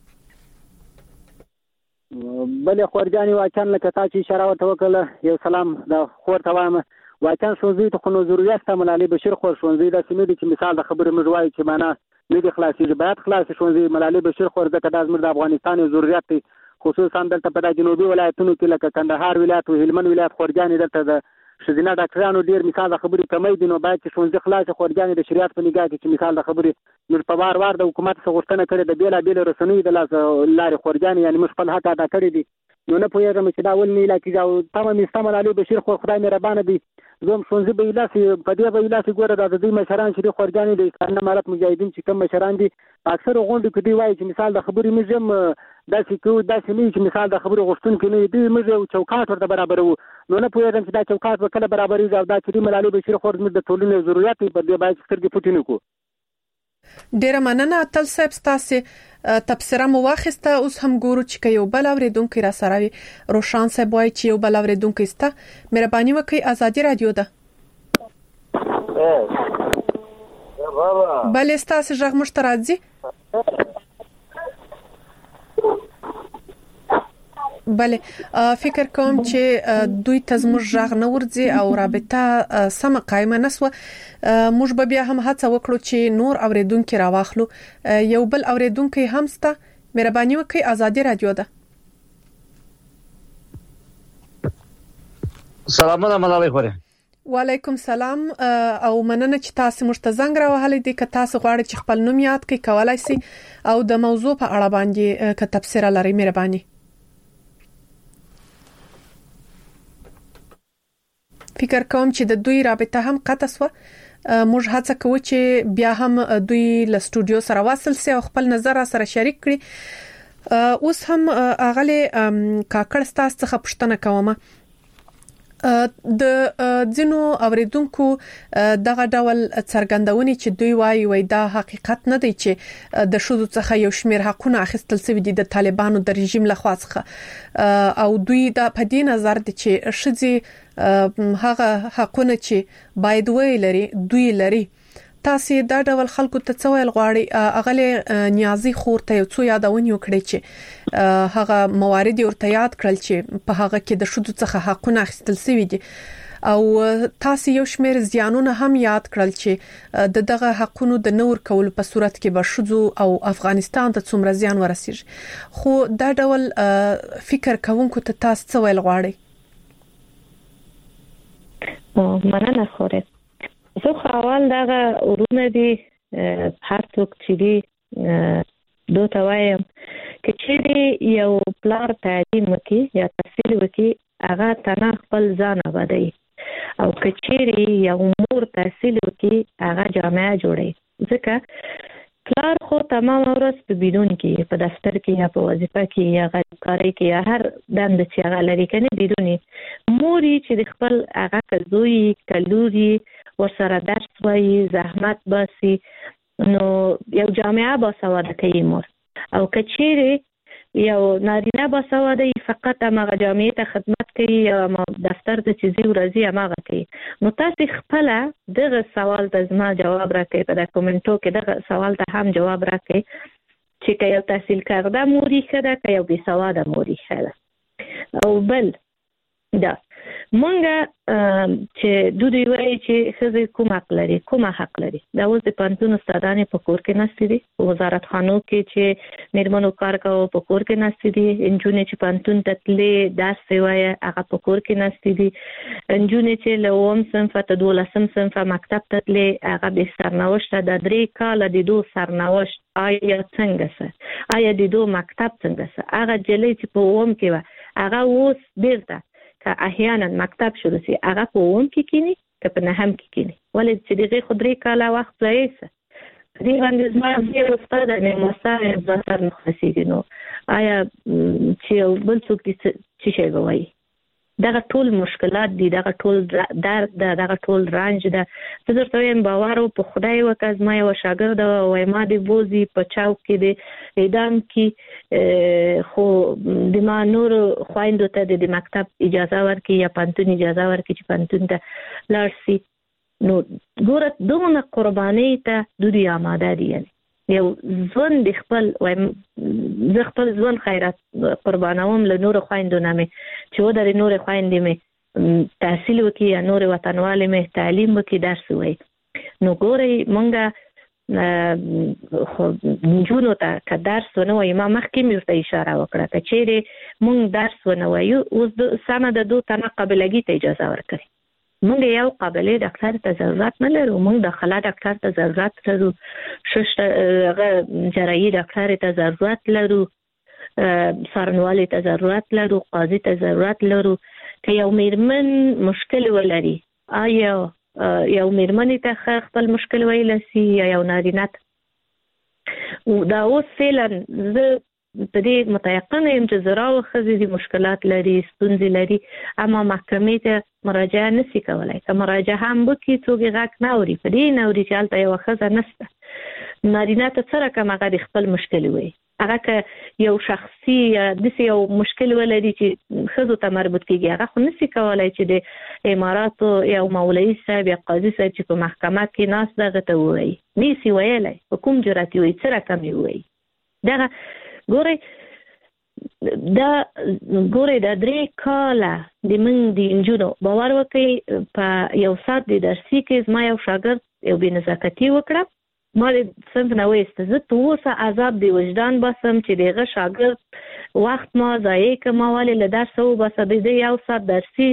Speaker 6: بلې خورجاني واچان لکه تاسو اشاره وکړه، یو سلام د خور ته وایم. واچان شونځي ته خو نو ضرورت ته ملالي بشیر خور شونځي د سیمې چې مثال د خبرې مجوای چې معنا نه دي خلاصي باید خلاص شونځي ملالي بشیر خور د کډاز مر د افغانستان ضرورت دی، خصوصا دلته په جنوبي ولایتونو کې لکه کندهار ولایت او هلمند ولایت خورجاني دلته د شذینه ډاکټرانو ډیر مثال د خبرې کمی دي، نو باید چې شونځي خلاص خورجاني د شریعت په نگاه کې چې مثال د خبرې نور په وار وار د حکومت څخه غوښتنه کړې د بیل بیل رسنۍ د لاس لارې خورجاني یعنی مش په حق ادا کړې دي، نو نه پوهیږم چې دا ول نه لکه او تمام استعمال علي بشیر خو خدای مهربان دي. زوم شونځي به لاسي په دې به لاسي ګوره د دې مشران چې خورجاني د اسلام امارت مجاهدین چې کوم مشران دي اکثر غونډې کې دی وایي چې مثال د خبرې مزم داسې کو داسې نه چې مثال د خبرې غوښتون کې نه دی مزه چوکاټ ورته برابر وو، نو نه پوهیږم چې دا چوکاټ وکړه برابرې او دا چې ملالي بشیر خور د ټولنې ضرورت په دې باید سترګې پټې نه کو.
Speaker 3: ډیره مننه اتل صاحب، تاسو تبصره مو واخیسته. اوس هم ګورو چې یو بل اوریدونکو را سره وي. روشان صاحب وایي چې یو بل اوریدونکو استه مهرباني وکړئ، ازادي رادیو ده. بل استاسو ژغ مشترازي بله فکر کوم چې دوی تزمو ژغ نه ورځي او رابطه سم قائمه نسوه. موږ به بیا هم هڅه وکړو چې نور اوریدونکو راواخلو. یو بل اوریدونکو هم ستا مهرباني وکړئ، ازادي رادیو ده.
Speaker 7: سلام علیکم خوره.
Speaker 3: وعلیکم سلام او مننه چې تاسو مشتزنګ راوهلې دي. که تاسو غواړئ چې خپل نوم یاد کړئ کولای شئ او د موضوع په اړه باندې که تبصره لرئ مهرباني. فکر کوم چې د دوی رابطه هم قطع شوه. موږ هڅه کوو چې بیا هم دوی له سټوډیو سره واصل سي او خپل نظر سره شریک کړي. اوس هم اغلی کاکړ ستاسو څخه پوښتنه کوم. د ځینو اوریدونکو دغه ډول څرګندونې چې دوی وایي وای دا حقیقت نه دی چې د شذو څخه یو شمیر حقونه اخیستل شوی دي د طالبانو د رژیم لخوا څخه، او دوی دا په دې نظر دي چې شذي هغه حقونه چې باید ویلري دوی لري. تاسو دا ډول خلکو ته څه ویل غواړئ؟ اغله نیازي خور ته یو څو یادونه وکړي چې هغه موارد ورته یاد کړل چې په هغه کې د شذو څخه حقونه اخیستل شوی دي، او تاسو یو شمیر زیانونه هم یاد کړل چې د دغه حقونو د نور کول په صورت کې به شذو او افغانستان ته څومره زیان ورسیږي. خو دا ډول فکر کوونکو ته تاسو څه ویل غواړئ؟
Speaker 5: مننه خوره. زه خو دغه ورونه دي هر څوک چې دي دوته وایم چې چې یو پلار تعلیم وکي یا تحصیل وکي هغه تنه خپل ځان آبادوي، او کچېری یو مور تحصیل وکي هغه جامعه جوړي. ځکه پلار خو تمام ورځ په بدون کې په دفتر کې یا په وظیفه کې یا غړي کې یا هر دند چې هغه لري کنه بدوني موري چې د خپل هغه کزوي کلوري ورسره درس وایي زحمت باسي، نو یو جامعه باسواده کوي مور. او کچېری یو نارینه باسواده فقط هغه جامعه ته خدمت کوي یا دفتر ته چې زی ورځي هغه کوي. نو تاسو خپل دغه سوال ته زما جواب راکړئ، په کومنټو کې دغه سوال ته هم جواب راکړئ چې که یو تحصیل کرده موري خده که یو بی سواده موري خده. او بل دا مونږه چې دوی وایي چې خزي کوم حق لري کوم حق لري. دا اوس د پانتون استادانې په کور کې نشته دي، وزارت خانو کې چې میرمنو کار کوي په کور کې نشته دي، انجونې چې پانتون تتلې درس وایي هغه په کور کې نشته دي، انجونې چې لوم صنف ته دولسم صنف مکتب تتلې هغه به سرنوشت د درې کال د دوه سرنوشت آیا څنګه سره آیا د دوه مکتب څنګه سره هغه جلې چې په اوم کې و هغه اوس بیرته که احیانا مکتب شروع سي هغه په اوم کې کینی که په نهم کې کینی، ولې چې دغه خدري کاله وخت لایسه دې باندې زما یو استاد مې مستعد ځاتر مخسیږي. نو آیا چې بل څوک چې شي غوي دغه ټول مشکلات دي، دغه ټول درد ده، دغه ټول رنج ده. زه درته وایم باور په خدای وکړه، زما یو شاګرد وای ما د بوزي په چاو کې د اعدام کې خو د ما نور خويندو ته د مکتب اجازه ورکړي یا پانتون اجازه ورکړي چې پانتون ته لاړ شي. نو ګوره دونه قرباني ته دوی آماده دي. یعنی یو ځوان د خپل وایم زه خپل ځوان خیرات قربانوم له نور خويندو نه مې چې و درې نور خويندې مې تحصیل وکړي یا نور وطنوالې مې تعلیم وکړي درس وایي. نو ګورئ مونږه خو نجونو ته که درس ونه وایي، ما مخکې مې ورته اشاره وکړه که چیرې مونږ درس ونه وایو اوس سمه د دو تنه قابلګي ته اجازه ورکړي. مونږ یو قابل ډاکټر ته ضرورت نه لرو، مونږ د خلا ډاکټر ته ضرورت لرو، شش هغه جراحي ډاکټر ته ضرورت لرو، سارنوالي ته ضرورت لرو، قاضي ته ضرورت لرو. که یو میرمن مشکل ولري، آیا یو میرمن ته خپل مشکل ویل سي یا یو نارینه ته، دا اوس فعلا زه په دې متيقنه يم چې زراو خزي دي مشکلات لري، ستونزې لري، اما محکمې ته مراجعه نشي کولای. که مراجعه هم وکړي څوک یې غږ نه اوري، په دې نه اوري چې هلته یوه ښځه نشته. نارینه ته څه رقم هغه د خپل مشکل وایي، هغه که یو شخصي یا داسې یو مشکل ولري چې ښځو ته مربوط کېږي، هغه خو نشي کولای چې د اماراتو یو مولوي صاحب یا قاضي صاحب چې په محکمه کې ناست دغه ته ووایي، نشي ویلی، په کوم جرأت یې وایي، څه رقم یې وایي. دغه ګورئ دا ګورئ دا درې کاله د موږ د نجونو باور وکړئ په یو ساعت د درسي کې زما یو شاګرد یو بې نزاکتي وکړه، ما د صنف نه وایسته. زه تر اوسه عذاب د وجدان باسم چې د هغه شاګرد وخت ما ضایع کړم، ما ولې له درسه وباسه، د دې یو ساعت درسي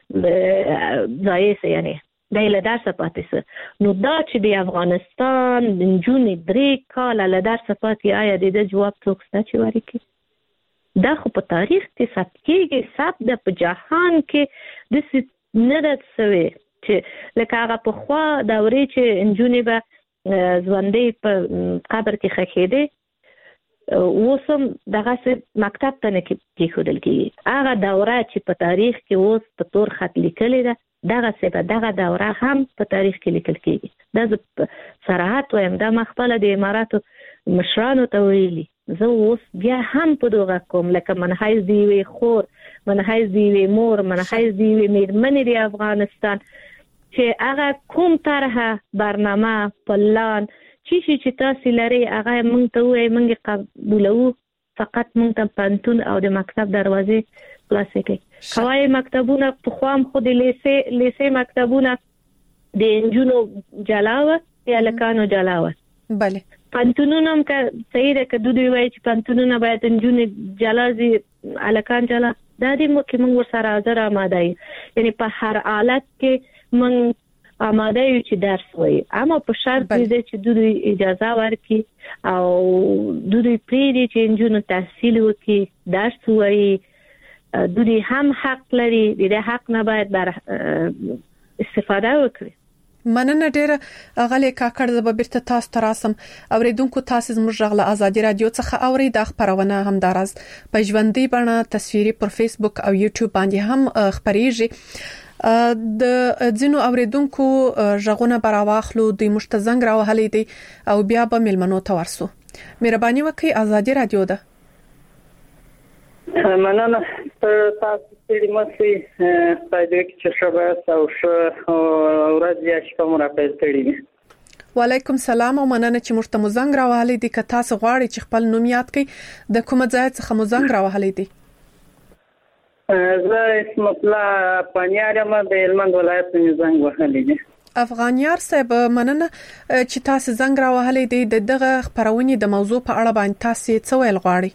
Speaker 5: ضایع سه، یعنی دا له درسه پاتې سه. نو دا چې د افغانستان د نجونې درې کاله له درسه پاتې، آیا د دې جواب څوک شته چې ورکړي؟ دا خو په تاریخ کې ثبت کېږي، ثبت ده په جهان کې، داسې نه ده سوی چې لکه هغه پخوا دورې چې نجونې به ژوندۍ په قبر کې ښخېدې، اوس هم دغسې مکتب ته نه کېښودل کېږي. هغه دوره چې په تاریخ کې اوس په تور خط لیکلې ده، دغه سبا دغه دوره هم په تاریخ کې لیکل کېږي. دا زه صراحت وایم، دا ما خپله د اماراتو مشرانو ته ویلي. زه اوس بیا هم په دغه کوم لکه منحیز د یوې خور، منحیز د یوې مور، منحیز د یوې میرمنې د افغانستان چې هغه کوم طرحه برنامه پلان چی شي چې تاسو لري هغه موږ ته وایي، موږ قبولوو، فقط موږ ته پانتون او د مکتب دروازې خلاصې کړي. کوای مکتبونه پخوا هم خو د لیسې لیسې مکتبونه د نجونو جلا وه یا هلکانو جلا وه.
Speaker 3: بله
Speaker 5: پانتونونه هم که صحیح ده که دوی وایي چې پانتونونه باید نجونې جلا ځي، هلکان جلا، دا دې کې موږ ورسره حاضر آماده یو، یعنی په هر حالت کې موږ آماده یو چې درس وایي، اما په شرط دی چې دوی اجازه ورکړي او دوی پرېږدي چې نجونو تحصیل وکړي، درس وایي. دوی هم حق لري، د دې حق نه باید بر استفاده وکړي.
Speaker 3: مننه ډیره غلې کاکړ. زه به بیرته تاسو ته راسم. اوریدونکو تاسو زموږ غږ له ازادي رادیو څخه اوري. دا خبرونه هم دراز په ژوندۍ بڼه تصویري پر فیسبوک او یوټیوب باندې هم خبريږي. د ځینو اوریدونکو غږونه براواخلو، د مشتزنګ راوهلې دي او بیا به ملمنو ته ورسو. مهرباني وکړئ، ازادي رادیو ده.
Speaker 7: مننه تاسو ستړي مشئ، پدې کې چې شباس او ش ورځ یا شپه مو راپېل کړی دي.
Speaker 3: وعلیکم السلام او مننه چې موږ ته مزنګ راوهلې دي. که تاسو غواړئ چې خپل نوم یاد کړئ، د کومه ځای څخه مزنګ راوهلې دي؟
Speaker 7: زه اسم الله پنیارم، د هلمند ولایت څخه زنګ وهلې دي.
Speaker 3: افغانیار صاحب، مننه چې تاسو زنګ راوهلې دي. د دغه خبرونې د موضوع په اړه باندې تاسو څه ویل غواړئ؟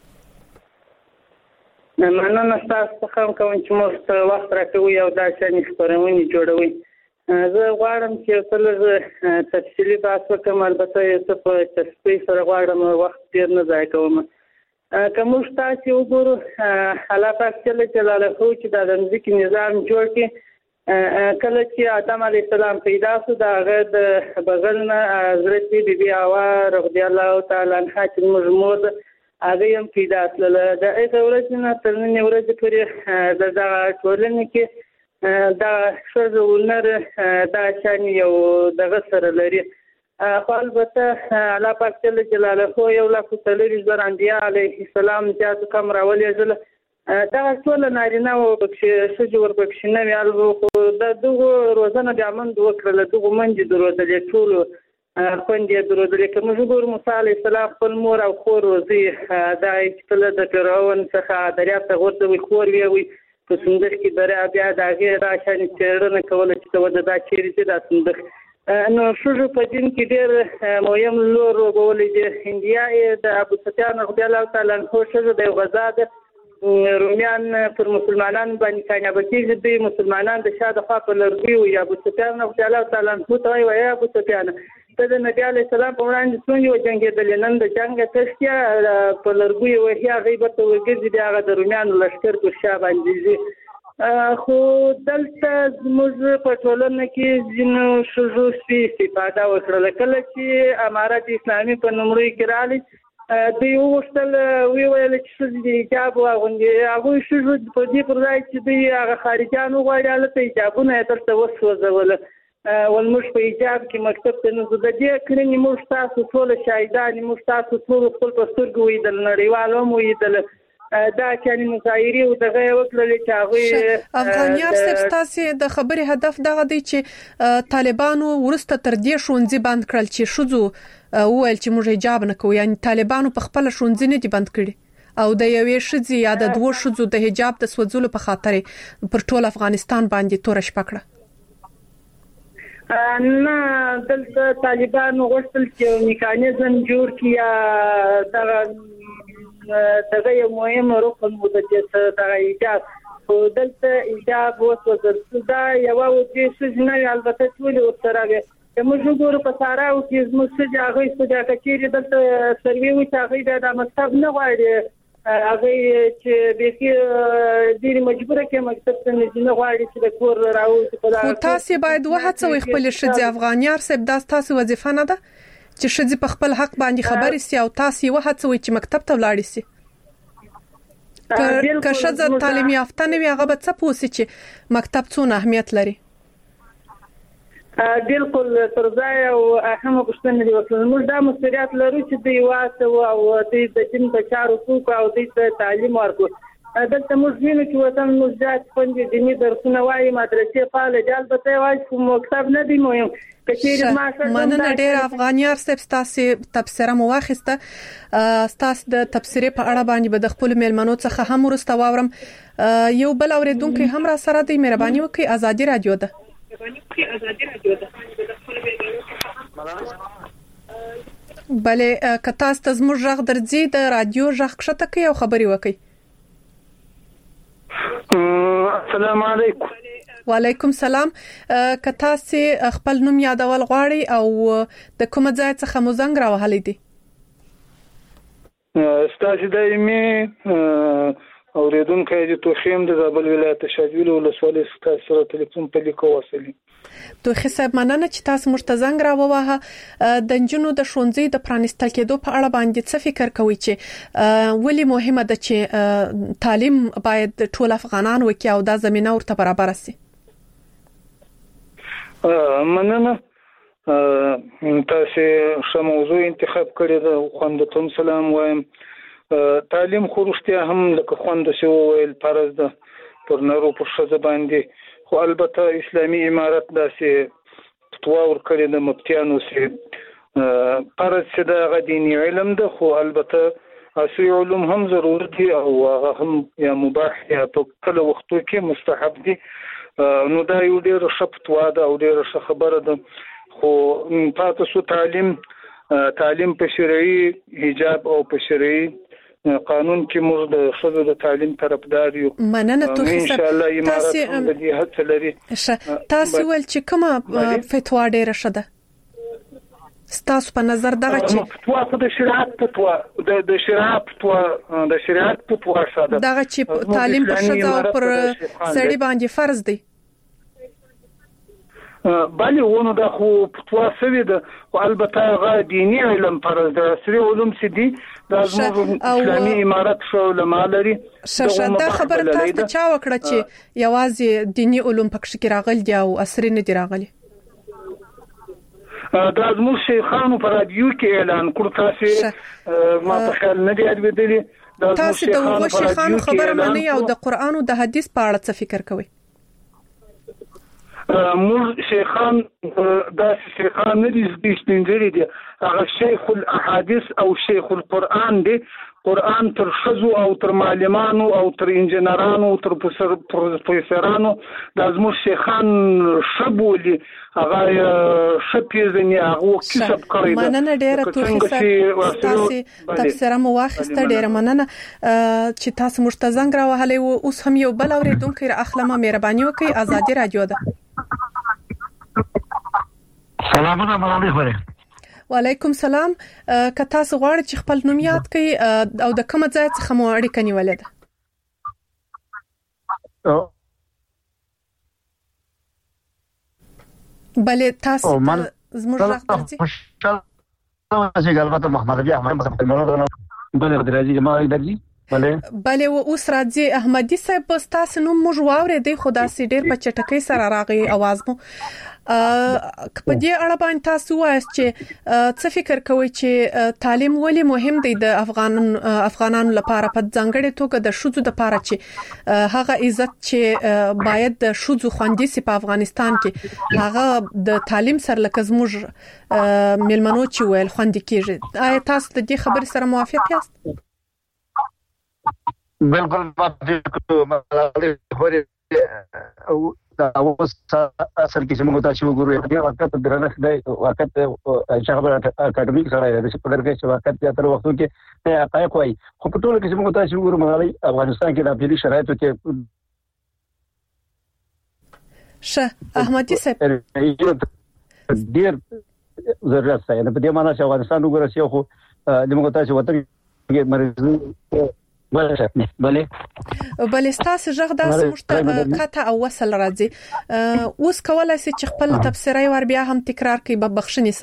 Speaker 7: مننه تاسو څخه کوم چې موږ ته وخت راکوي او دا چې خبرونه جوړوي. زه غواړم چې تل تفصیلی بحث وکړم، البته یې په تفصیل سره غواړم وخت ډیر نه ضایع کوم. کوم تاسو وګورو حالات چې جلاله خو چې د ځمکې نظام جوړ کړي، کله چې آدم علی السلام پیدا شو، دا غد بغل نه حضرت بیبي حوا رضی الله تعالی عنها چې موږ مور هغه هم پیدا تل د هغه ورځ نه تر نن ورځ پورې د دا ټولنې کې دا شوزو ولر دا شان یو دغه سره لري. خو البته الله پاک جل جلاله یو لا کوتلری زراندیا علیه السلام چې کوم راولې زله دا ټول نارینه او بکشي سجور بکشي نه ویالو خو د دغه روزنه د امن د وکړه دغه منځ درودلې ټول خوندې درودلې کوم زګور موسی علیه السلام خپل مور او خور روزي دا چې د فرعون څخه دریاب ته ورته وي خور وی وي په سندر کې دریا بیا دغه راشن چیرنه کول چې ود دا چیرې چې دا سندر نو شوجو په دین کې ډېر مهم لور وګولې د هندیا د ابو سفیان رضی الله تعالی عنہ شوجو د غزا د رومیان پر مسلمانانو باندې کامیاب کیږي د مسلمانانو د شاده خوا په لرګي او ابو سفیان رضی الله تعالی عنہ ته وایي ابو سفیان ته د نبی علی السلام په وړاندې څنګه جنگیدل نن د جنگ تشکیا په لرګي او هي غیبت وګرځي د هغه د رومیان لشکر پر شا باندې خو دلته زموږ په ټولنه کې جنو شوزو سپي استفاده وکړل کله چې امارات اسلامي په نومړي کې راځي دوی وښتل وی ویل چې د حجاب واغوندي هغه شوزو په دې پر ځای چې دوی هغه خارجانو غواړي له حجابونه ترته وسوځول ولمش په حجاب کې مکتب ته نو د دې کړنی موږ تاسو ټول شاهدان موږ تاسو ټول خپل پسترګو ویدل نړیوالو مو ویدل دا چې مظاهره او دغه وکړل چې هغه
Speaker 3: افغانیار صاحب تاسو د خبرې هدف دغه دی چې طالبانو ورسته تر دې شونځي بند کړل چې شوزو وویل چې موږ حجاب نه کوو یعنی طالبانو په خپل شونځي نه دي بند کړي او د یوې شذي یا د دوه شذو د حجاب د سوځولو په خاطر پر ټول افغانستان باندې تور شپکړه.
Speaker 7: نه دلته طالبانو غوښتل چې میکانیزم جوړ کړي دا دغه یو مهم رکن مو د چې دغه ایجاد خو دلته ایجاب وسوځل دا یو د سجنه البته ټول ورسره موږ وګورو په سارا او چې موږ څه هغه څه د کچېری دلته سروي و چې هغه د مکتب نه غواړي هغه چې به کې ډیر مجبوره کې مکتب ته نه غواړي چې د کور راوځي په دا
Speaker 3: تاسو باید وهڅوي خپل شذ افغانیار صاحب دا تاسو وظیفه نه ده چې شذ په خپل حق باندې خبري سي او تاسو وهڅوي چې مکتب ته ولاړ شي. که شذ تعلیم یافته نه وي هغه به څه پوسي چې مکتب څونه اهمیت لري.
Speaker 7: بالکل تر ځای او اهم غوښتنه دی وکړل موږ دا مسؤلیت لرو چې د واسه او د دین په چارو کې او د تعلیم ورکو دلته موږ وینو چې وطن موږ ځات پنځه دیني درسونه وایي مدرسې فعال دي البته وایي چې مکتب نه دی مهم کچېر ما سره
Speaker 3: مننه ډېر افغانیار صاحب تاسو تفسیر مو واخیسته تاسو د تفسیر په اړه باندې به د خپل میلمنو څخه هم ورسته واورم یو بل اوریدونکو هم را سره دی مهرباني وکړئ ازادي رادیو ده بله که تاسو ته زموږ غږ درځي د رادیو غږ کښته کوي او خبري وکړي.
Speaker 7: السلام علیکم.
Speaker 3: وعلیکم سلام. که تاسو خپل نوم یادول غواړئ او د کوم ځای څخه مو زنګ راوهلی دی؟
Speaker 8: ستاسو دایمي اوریدونکو د توخیم د زابل ولایت شاجویل ولسوالۍ څخه سره ټلیفون په لیکو وصلي.
Speaker 3: توخی صاحب مننه چې تاسو موږ ته زنګ راووهه. د نجونو د ښوونځي د پرانیستل کېدو په اړه باندې څه فکر کوئ چې ولې مهمه ده چې تعلیم باید ټول افغانان وکړي او دا زمينه ورته برابر شي؟
Speaker 8: مننه تاسو ښه موضوع انتخاب کړی ده. خوندتون سلام وایم. تعلیم خو رښتیا هم لکه خوند شو ویل فرض ده پر نارو پر ښځه باندې خو البته اسلامي امارت داسې فتوا ورکړې ده مفتیانو چې فرض چې دا دیني علم ده خو البته اصلي علوم هم ضروري دي او هغه هم یا مباح یا په کله وختو کې مستحب دي. نو دا یو ډېر ښه فتوا ده او ډېر ښه خبره ده خو تاسو تعلیم تعلیم په شرعي حجاب او په شرعي قانون کې موږ د خزو د تعلیم طرفدار یو.
Speaker 3: مننه توخی
Speaker 8: ان شاء الله امارات هم د دې هڅه لري.
Speaker 3: تاسو ول چې کومه فتوا ډیره شده ستاسو په نظر دغه چې
Speaker 8: فتوا د شریعت فتوا د شریعت فتوا د شریعت فتوا شده
Speaker 3: دغه چې تعلیم پر ښځه او پر سړي باندې فرض دی.
Speaker 8: بله ونه د خو فتوا سوي ده او البته غا دینی علم فرض ده سری علوم سدي د اسلامي امارت شو لمالري
Speaker 3: شاده خبره تاسو چا وکړه چې یوازې دینی علوم پکښ کې راغلي دي او عصري نه دي راغلي
Speaker 8: دا زموږ شیخانو پر رادیو کې اعلان کړ تاسو ما په خیال نه دی اورېدلی
Speaker 3: تاسو د وګ شیخانو خبره مانی او د قران او د حدیث په اړه څه فکر کوئ
Speaker 8: موږ شیخان د شیخان نه دي سپینځري دي هغه شیخ الاحاديث او شیخ القرآن دي قرآن تر شزو او تر معلمانو او تر انجنيرانو او تر پروفیسورانو د زموږ شیخان شبولي هغه شپېزنی هغه کسب کوي
Speaker 3: مننه ډیره توخه تاسو تفسیر مو واخسته ډیره مننه چې تاسو مشتزنګ راوهلې او اوس هم یو بل اوریدونکو اخلمه مهرباني وکي ازادي رادیو ده
Speaker 9: سلام علیکم
Speaker 3: وعلیکم سلام که تاسو غواړئ چې خپل نوم یاد کړئ او د کوم ځای څخه مو اړیکه نیولې ده بله تاسو زموږ راځي
Speaker 9: چې البته محمد بیا هم بله درځي ما درځي بله
Speaker 3: بله اوس راځي احمدي صاحب تاسو نوم موږ واورېدې خدا سي ډېر په چټکۍ سره راغی आवाज مو په دې اړه باندې تاسو وایئ چې څه فکر کوئ چې تعلیم ولې مهم دی د افغان افغانانو لپاره په ځانګړي توګه د شوزو لپاره چې هغه عزت چې باید د شوزو خوندي سي په افغانستان کې هغه د تعلیم سره لکه زموږ ملمنو چې ویل خوندي کیږي آیا تاسو د دې خبرې سره موافق یاست
Speaker 9: بالکل موافق او دا اوس اصل کې چې موږ تاسو وګورو دا وخت درنښت دی وخت چې خبره اکیډمیک سره د سپډر کې چې وخت یا تر وختو کې حقایق وایي خو په ټول کې چې موږ تاسو وګورو مغالي افغانستان کې د افغاني شرایطو کې
Speaker 3: شه احمدي صاحب
Speaker 9: ډیر ضرورت دی په دې معنی چې افغانستان وګورئ چې خو د موږ تاسو وطن کې مرزي بله
Speaker 3: بله بله تاسو ژغ داسې مشته قطع او وصل راځي اوس کولای شئ چې خپل تفسیري ور بیا هم تکرار کړئ په بخښنې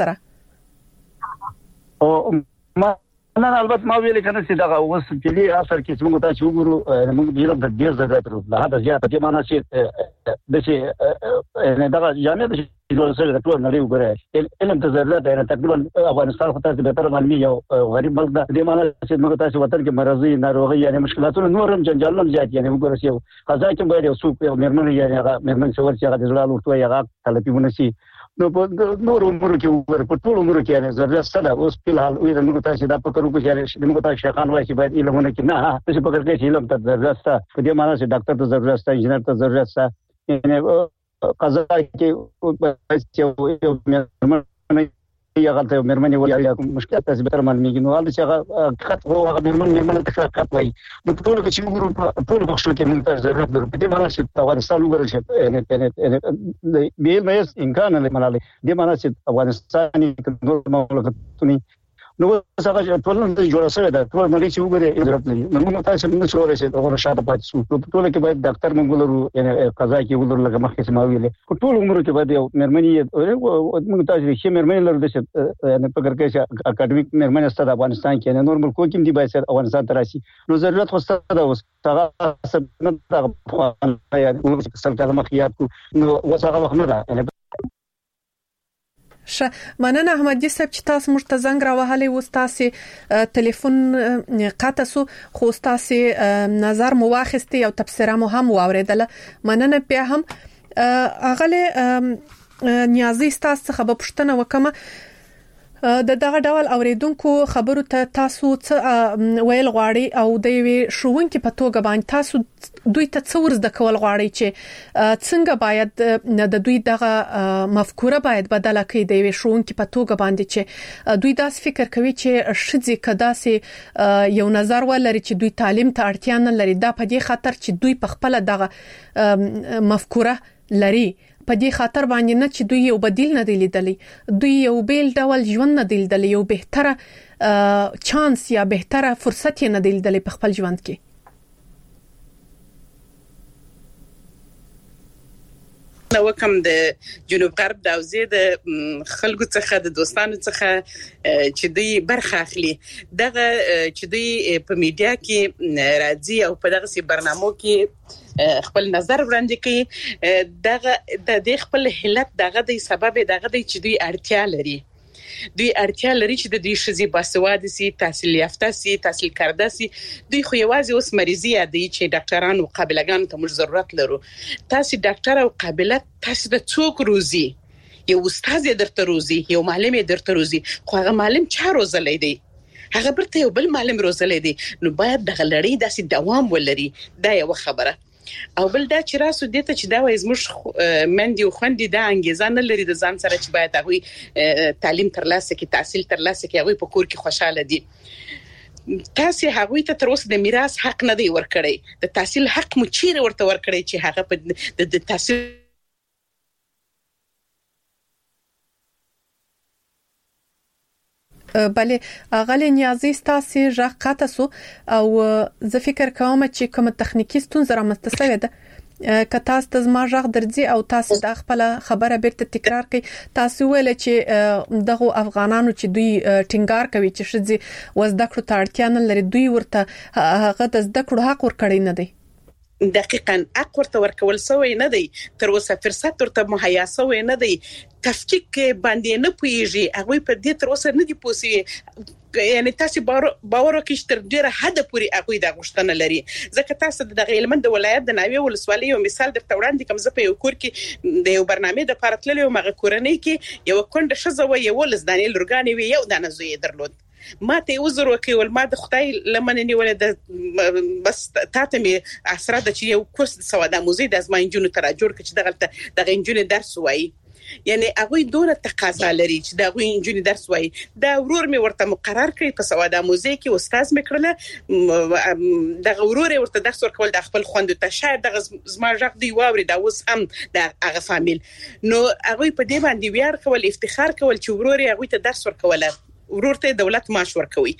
Speaker 3: سره
Speaker 9: او ما نه البته ما ویل کنه چې دا اوس چې لی اثر کې موږ تاسو وګورو موږ د علم د ډیر ضرورت لرو لا دا زیات په معنا چې د چې نه دا جامع د جوړ سره د ټول نړۍ وګورئ علم د ضرورت دی تقریبا افغانستان خو تاسو به تر باندې یو غریب ملک ده د معنا چې موږ تاسو وطن کې مرضی ناروغي یعنی مشکلاتونه نور هم جنجالونه زیات یعنی وګورئ چې قضا کې باید یو څوک یو مرمن یعنی هغه مرمن څور چې هغه د زړه لورته هغه طلبونه سي نو په نور عمر کې وګور په ټول عمر کې یعنی ضرورت څه اوس په حال وي موږ تاسو دا په کارو کې چې موږ تاسو شیخان وایي چې باید علمونه کې نه تاسو په کار کې علم ته ضرورت څه په دې معنی چې ډاکټر ته ضرورت څه انجنیر ته ضرورت څه یعنی قضا کې یو مرمن یا غلطه مرمن یا مشکلات تاسو به تر معلومیږي نو حالت چې هغه خط هو هغه مرمن مرمن ته خط وایي نو په ټول کې چې موږ ټول بخښل کې موږ ته ضرورت لرو په دې معنی چې افغانستان وګورئ چې یعنی به مې امکان نه ملالي دې معنی چې افغانستان نور مملکتونه نو څنګه ټول نن جوړ شوی دا ټول ملي چې وګورئ ضرورت لري نو موږ تاسو نه شو راځي دا شاته پاتې شو په ټول کې باید ډاکټر موږ لرو یعنی قضا کې ولر لګه مخکې سم ویلې په ټول عمر کې باید یو مرمنی موږ تاسو چې مرمنی لرو د یعنی په کار کې اکیډمیک مرمنی ستاسو افغانستان کې نور ملکو کې دی باید افغانستان ته راشي نو ضرورت خو ستاسو دا اوس هغه څه نه دا یعنی موږ څه کله مخیات کو نو وسغه وخت نه دا
Speaker 3: ش مننه احمدي صاحب چې تاسو موږ ته زنګ راوهلې و تاسو ټلیفون قطع سو خو تاسو نظر مو واخستي او تفسیر مو هم واوریدله مننه بیا هم اغله نیازي تاسو خبر پښتنه وکمه د دغه ډول اوریدونکو خبرو ته تاسو څه ویل غواړي او د وی شوونکو په توګه باندې تاسو دوی ته څور زده کول غواړي چې څنګه باید د دوی دغه مفکوره باید بدله کړي د وی شوونکو په توګه باندې چې دوی داس فکر کوي چې شذې کدا سي یو نظر ولري چې دوی تعلیم ته اړتیا نه لري دا په دې خاطر چې دوی په خپل دغه مفکوره لري په دې خاطر باندې نه چې دوی یو بدیل نه دی لیدلی دوی یو بیل ډول ژوند نه دی لیدلی یو بهتره چانس یا بهتره فرصت نه دی لیدلی په خپل ژوند کې
Speaker 4: نو کوم د جنوب غرب د اوزې د خلکو څخه د دوستانو څخه چې دوی برخه اخلي دغه چې دوی په میډیا کې راځي او په دغه سي برنامو کې خپل نظر وړاندې کوي دغه د خپل حالت دغه د سبب دغه د چې دوی اړتیا لري دوی اړتیا لري چې د دې شذي باسواد سي تحصیل یافته سي تحصیل کرده سي دوی خو یوازې اوس مریضي دي چې ډاکټرانو قابلګان ته موږ ضرورت لرو تاسو ډاکټر او قابلیت تاسو د څوک روزي یو استاد درته روزي یو معلم درته روزي خو هغه معلم چا روزلې دی هغه برته یو بل معلم روزلې دی نو باید د غلړې داسې دوام ولري دا یو خبره او بل دا چې راسو دته چې دا وای زموږ مندي او خوندې دا انګیزه نه لري د ځان سره چې باید هغه تعلیم ترلاسه کړي تحصیل ترلاسه کړي هغه په کور کې خوشاله دي تاسو هغه ته تر اوسه د میراث حق نه دی ورکړی د تحصیل حق مو چیرې ورته ورکړی چې هغه په د تحصیل
Speaker 3: بله غالي نیازي ستاسو ژغه سو او زه فکر کوم چې کوم تخنیکی ستونزه رامنځته شوې ده که تاسو د زما ژغ درځي او تاسو د خپل خبره بیرته تکرار کړئ تاسو ویل چې دغه افغانانو چې دوی ټینګار کوي چې شذي وزده کړو ته اړتیا نه لري دوی ورته هغه د زده کړو حق ورکړي نه دی
Speaker 4: دقیقاً حق ورته ورکول سوی نه دی تر اوسه فرصت ورته مهیا سوی نه دی تفکیک باندې نه پويږي هغه په دې تر اوسه نه دی پوسي یعنی تاسو باور وکړئ تر ډیره حد پورې هغه د غشتنه لري ځکه تاسو د علمند ولایت د ناوی ولسوالۍ یو مثال درته وړاندې کوم زه په یو کور کې د یو برنامه د پارتللو مغه کورنۍ کې یو کونډه شزه و یو لزدانې لورګانې وی یو دانه زوی درلود ما ته وزر وکول ما د خدای لمنه نیول د بس تاته می اسره د چې یو کورس سواده موزي د ازمایجونو تر جوړ کړي دغه دغه انجونی درس وایي یعنی هغه دونه تقاضا لري چې دا غوي انجونی درس وایي دا ورور می ورته مقرر کړی په سواده موزي کې استاد می کړل دغه ورور ورته درس ورکول د خپل خوند ته شاید دغه زما ژغ دی واوري دا اوس هم د هغه فامیل نو هغه په دې باندې ویار کول افتخار کول چې ورور هغه ته درس ورکول ورور ته دولت معاش ورکوي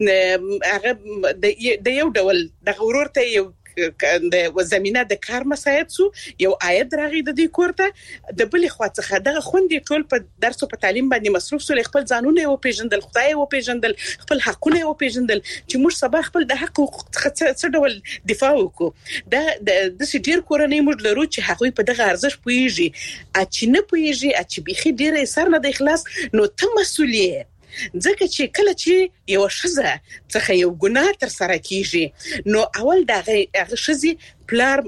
Speaker 4: هغه د یو ډول د ورور ته یو د زمينه د کار مساعد سو یو عاید راغی د دې کوړه د بلې خوا څخه دغه خوندې ټول په درس او په تعلیم باندې مصروف سو خپل ځانونه او پیژندل خدای او پیژندل خپل حقونه او پیژندل چې موږ سبا خپل د حق څخه ډول دفاع وکړو دا د سټیر کورنۍ موږ لرو چې هغه په دغه ارزښت پويږي چې نه پويږي چې بيخي ډیره سر نه د اخلاص نو ته مسؤلیت ځکه چې کله چې یو شزه څخه یو ګناه تر سره کیږي نو اول دغه هغه شزي پلار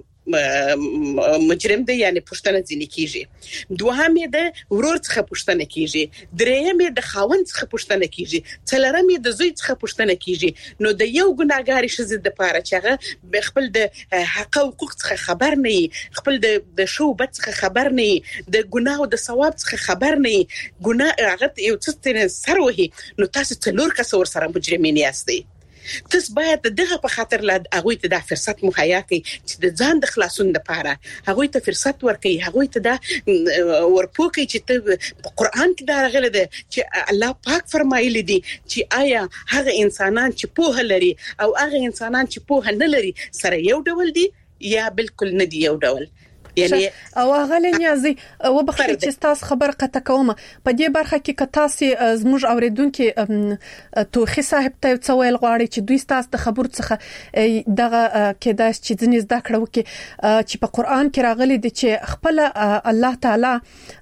Speaker 4: مجرم دی یعنی پښتنه ځینې کیږي دوهم یې د ورور څخه پښتنه کیږي دریم یې د خاوند څخه پښتنه کیږي څلورم یې د زوی څخه پښتنه کیږي نو د یو ګناګار شزه د پاره چې هغه خپل د حق او حقوق څخه خبر نه خپل د د شو بد څخه خبر نه د ګناه او د ثواب څخه خبر نه ګناه هغه یو څه سره وهي نو تاسو څلور کس ور سره مجرمین یاستئ تاسو باید دغه په خاطر لا هغه ته د فرصت مهیا کړئ چې د ځان د خلاصون لپاره هغه ته فرصت ورکړي هغه ته دا ورپوکي چې ته په قران کې دا راغلي دي چې الله پاک فرمایلی دي چې آیا هغه انسانان چې په لري او هغه انسانان چې په نه لري سره یو ډول دي یا بالکل نه دي یو ډول یعنی
Speaker 3: او غل نیازي و بخیر چې تاسو خبر قطه کوم په دې برخه کې ک تاسو زموږ اوریدونکو توخي صاحب ته څویل غواړي چې دوی تاسو د خبر څخه دغه کې داس چې ځنې زده کړو کې چې په قران کې راغلي دي چې خپل الله تعالی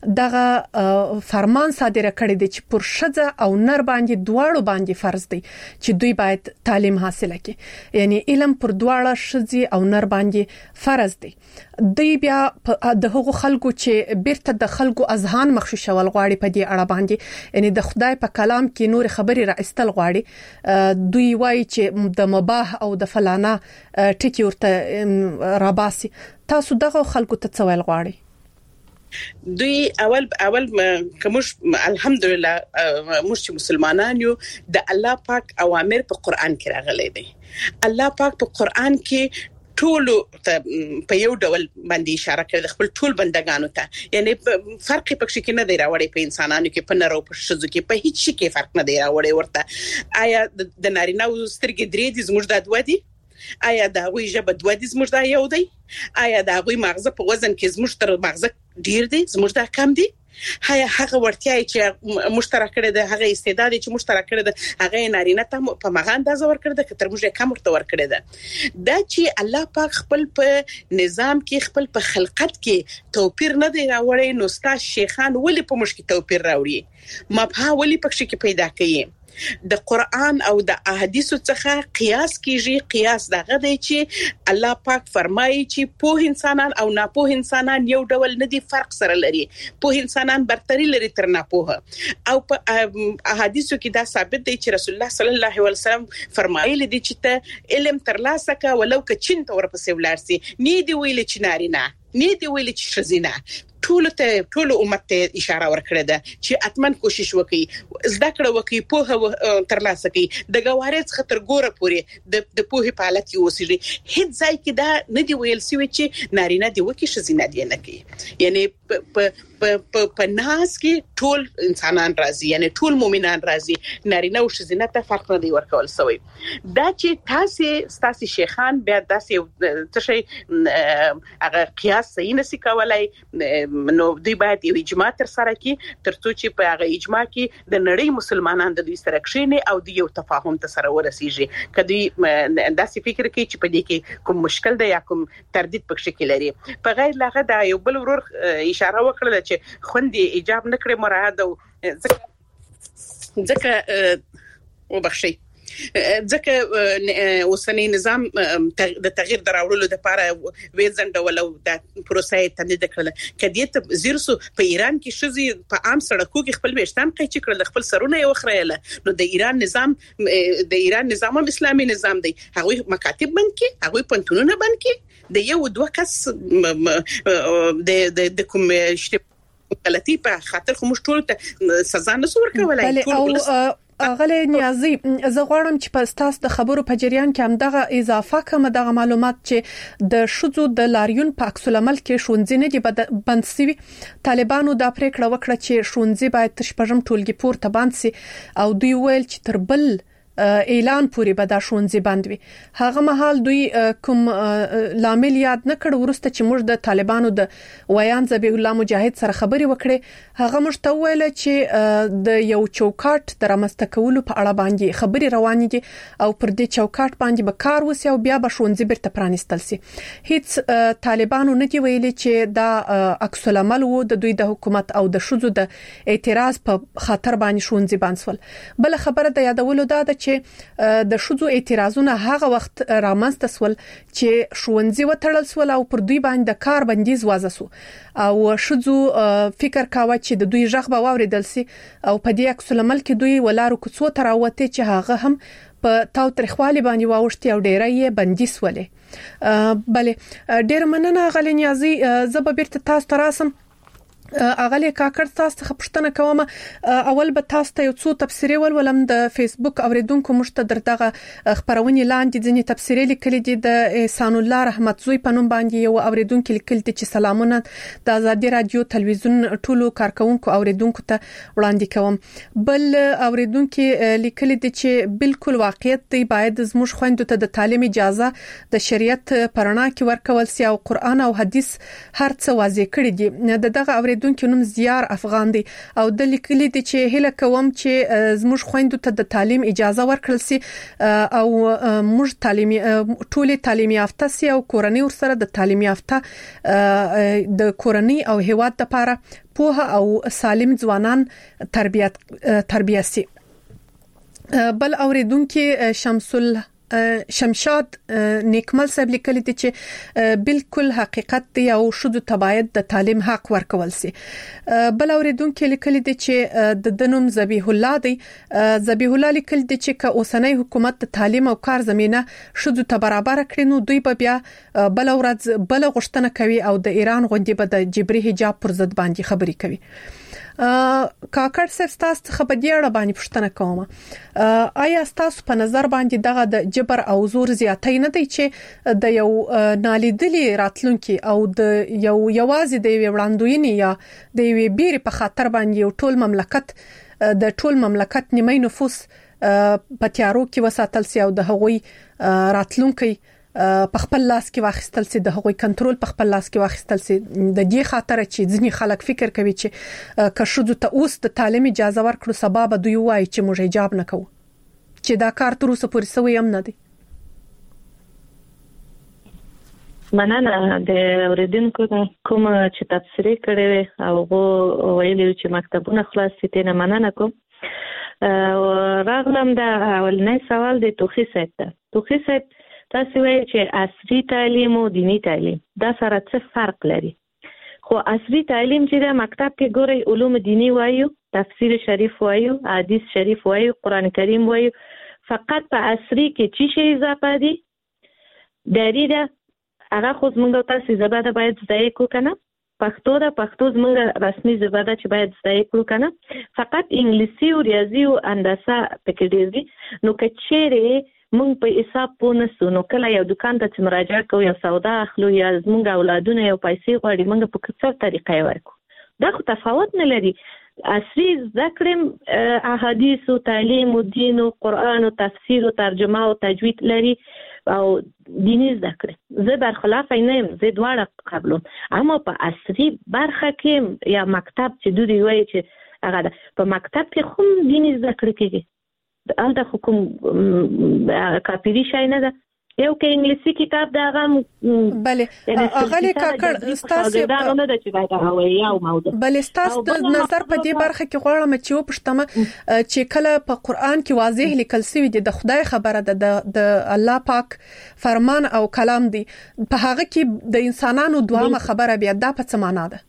Speaker 3: دغه فرمان صادره کړی دی چې پر شذ او نر باندې دواړو باندې فرض دی چې دوی باید تعلیم حاصل کړي یعنی علم پر دواړه شذ او نر باندې فرض دی دوی بیا د هغو خلکو چې بیرته د خلکو اذهان مخشوشول غواړي په دې اړه باندې یعنی د خدای په کلام کې نور خبري را استل غواړي دوی وایي چې د مباح او د فلانا ټکی ورته راباسي تاسو دغه خلکو ته څویل غواړي
Speaker 4: دوی اول اول کومش الحمدلله موږ مسلمانان یو د الله پاک اوامر په قران کې راغلي دي الله پاک په قران کې ټول په یو ډول باندې اشاره کوي خپل ټول بندگانو ته یعنی فرق پکې کې نه دی راوړی په انسانانو کې په نرو په شذو کې په هیڅ شي کې فرق نه دی راوړی ورته آیا د نارینه او سترګې درې دي زموږ د دوه دي آیا دا غوي جبه دوه دي زموږ د یو دی آیا دا غوي مغزه په وزن کې زموږ تر مغزه ډیر دي زموږ دا کم دي هغه هغه ورتیا چې مشترک کړي ده هغه استعداد چې مشترک کړي ده هغه نارینه ته په مغه اندازه ور کړی ده که تر موږ کم ورته ور کړی ده دا چې الله پاک خپل په نظام کې خپل په خلقت کې توپیر نه دی راوړی نو ستا شیخان ولې په مشکل توپیر راوړي مبها ولې پکې کې پیدا کړي د قران او د احادیثو څخه قیاس کیږي قیاس دغه دی چې الله پاک فرمایي چې په انسانان او ناپوه انسانان یو ډول نه دي فرق سره لري په انسانان برتری لري تر ناپوه او په احادیثو کې دا ثابت دی چې رسول الله صلی الله علیه وسلم فرمایلی دی چې ته علم ترلاسه کا ولو که چین ته ورپسې ولارسي نه دی ویل چې نارینه نه دی ویل چې شزینه ټول ته ټول امت ته اشاره ورکړه ده چې اتمن کوشش وکړي زده کړه وکړي په ترلاسه کړي د ګوارې خطر ګوره پوري د د په حالت یو وسیږي هیڅ ځای کې دا نه دی ویل سوي چې نارینه دی وکړي شزینه دی نه کوي یعنی په په په ناس کې ټول انسانان راضي یعنی ټول مؤمنان راضي نارینه او شزینه ته فرق نه دی ورکول سوی دا چې تاسو تاسو شیخان بیا داسې څه شي هغه قیاس صحیح نسی کولای نو دوی باید یو اجماع تر سره کړي ترڅو چې په هغه اجماع کې د نړۍ مسلمانان د دوی سره کښیني او د یو تفاهم ته سره ورسیږي کدی داسې فکر کوي چې په دې کې کوم مشکل دی یا کوم تردید پکې کې لري په غیر لاغه دا یو بل ورور اشاره وکړه چې خوندې ایجاب نکړي مراده ځکه ځکه وبخشي ځکه اوسنی نظام د تغییر دراوړلو لپاره وېزنده ولو د پروسې تندید کړل کدی ته زیرسو په ایران کې شزي په عام سړکو کې خپل وشتان قیچ کړل خپل سرونه یو خړېله نو د ایران نظام د ایران نظام اسلامي نظام دی هغه مکاتب بند کې هغه پنتونونه بند کې د یو دوه کس د د کوم غلطي په خاطر خو مشټول ته سزا نه ورکولای ټول
Speaker 3: اغله نیازي زه غواړم چې په تاسو د خبرو په جریان کې هم دغه اضافه کوم دغه معلومات چې د شذو د لاریون په عکس العمل کې شونځي نه دي بند سوي طالبانو دا پریکړه وکړه چې شونځي باید تر شپږم ټولګي پورته بند سي او دوی ویل چې تر بل اعلان پورې به دا شونځي بند وي هغه مهال دوی کوم لامل یاد نه کړ ورسته چې موږ د طالبانو د ویان ذبیح الله مجاهد سره خبري وکړې هغه موږ ته ویل چې د یو چوکاټ د رامسته کولو په اړه باندې خبري روانې دي او پر دې چوکاټ باندې به کار وسی او بیا به شونځي برته پرانستل سي هیڅ طالبانو نه دی ویلي چې دا عکس العمل وو د دوی د حکومت او د شذو د اعتراض په خاطر باندې شونځي بانسول بل خبره د یادولو دا ده چې د شذو اعتراضونه هغه وخت رامنځته سول چې شونځي وټړل سول او پر دوی باندې کار بندیز وازه سو او شذو فکر کاوه چې د دوی ژغ به واوریدل سي او په دې عکس العمل کې دوی ولارو کوڅو تراوته چې هغه هم په تاو ترخوالي باندې واوښتي او ډیره یې بندي سولې بله ډیر مننه غلي نیازي زب بیرته تاسو تراسم اغلی کاکړ تاسو ته پښتنه کوم اول به تاسو ته یو څو تفسیري ولولم د فیسبوک اوریدونکو مشته درته خبرونه لاندې ځینې تفسیري لیکلي دي د احسان الله رحمت زوی په نوم باندې یو اوریدونکو لیکل دي چې سلامونه د آزادي رادیو تلویزیون ټولو کارکونکو اوریدونکو ته وړاندې کوم بل اوریدونکو لیکل دي چې بالکل واقعیت دی باید زموږ خويندو ته د تعلیم اجازه د شریعت پرانا کې ورکول سي او قران او حديث هر څه واضح کړی دي دغه اوریدونکو نوم زیار افغان دی او د لیکلي دي چې هله کوم چې زموږ خويندو ته د تعلیم اجازه ورکړل سي او موږ تعلیمي ټولي تعلیمي یافته سي او کورنۍ ورسره د تعلیمي یافته د کورنۍ او هیواد لپاره پوهه او سالم ځوانان تربیت تربیت سي بل اوریدونکو شمسل شمشاد نیکمل صاحب لیکلي دي چې بالکل حقیقت دی او شذو تبعید د تعلیم حق ورکول سي بل اوریدونکو لیکلي دي چې د دنوم ذبیح الله دی ذبیح الله لیکل دي چې که اوسنۍ حکومت د تعلیم او کار زمينه شذو ته برابر کړي نو دوی به بیا بل ورځ بل غشتنه کوي او د ایران غونډې به د جبري حجاب پر ضد باندې خبري کوي کاکړ صاحب تاسو ته په دې اړه باندې پوښتنه کوم آیا تاسو په نظر باندې دغه د جبر او زور زیاتې نه دی چې د یو نالیدلي راتلونکي او د یو یوازې د وړاندوینې یا د وی بیر په خاطر باندې یو ټول مملکت د ټول مملکت نیمه نفوس په تیارو کې وساتل سي او د هغوی راتلونکي په خپل لاس کې واخیستل سي، د هغوی کنټرول په خپل لاس کې واخیستل سي. د دې خاطر چې ځینې خلک فکر کوي چې که شذو ته اوس د تعلیم اجازه ورکړو سبب دوی وایي چې موږ حجاب نه کوو، چې دا کار تر اوسه پورې سوی هم نه دی.
Speaker 5: مننه د اوریدونکو کوم چې تفسیر کړي او غو ویلي چې مکتبونه خلاص دي نه مننه کوم. راغلم د اولنې سوال د توخي صاحب ته. توخي صاحب تاسو وایي چې عصري تعلیم او دینی تعلیم دا سره څه فرق لري؟ خو عصري تعلیم چې د مکتب کې ګوري علوم دینی وایو، تفسیر شریف وایو، حدیث شریف وایو، قران کریم وایو، فقط په عصري کې چې شی اضافه دي دری ده هغه خو زمونږ تاسو زباده باید زده کو کنه، پښتو ده پښتو زمونږ رسمي زباده چې باید زده کو کنه، فقط انګلیسي او ریاضي او هندسه پکې ډیر دي. نو کچېره مونږ په حساب پونه سو نو کله یو دکان ته مراجعه کوو یا سودا اخلو یا زمونږ اولادونه یو پیسې غواړي مونږ په څه طریقې ورکو، دا خو تفاوت نه لري. عصري ذکر احادیث او تعلیم او دین او قران او تفسیر او ترجمه او تجوید لري او دیني ذکر زه برخلاف نه یم، زه دواړه قبولم. اما په عصري برخه کې یا مکتب چې دوی وایي چې هغه په مکتب کې هم دیني ذکر کېږي، الته حکم کاپیری شای نه ده. یو کې انګلیسي کتاب دا غم
Speaker 3: بله اغلی کاکړ استاسو
Speaker 5: دا نه ده چې باید هغه یا موضوع
Speaker 3: بله استاسو د نظر په دې برخه کې غواړم چې و پښتمه چې کله په قران کې واضح لیکل شوی دی د خدای خبره ده د الله پاک فرمان او کلام دی، په هغه کې د انسانانو دوامه خبره بیا دا په څه معنا ده؟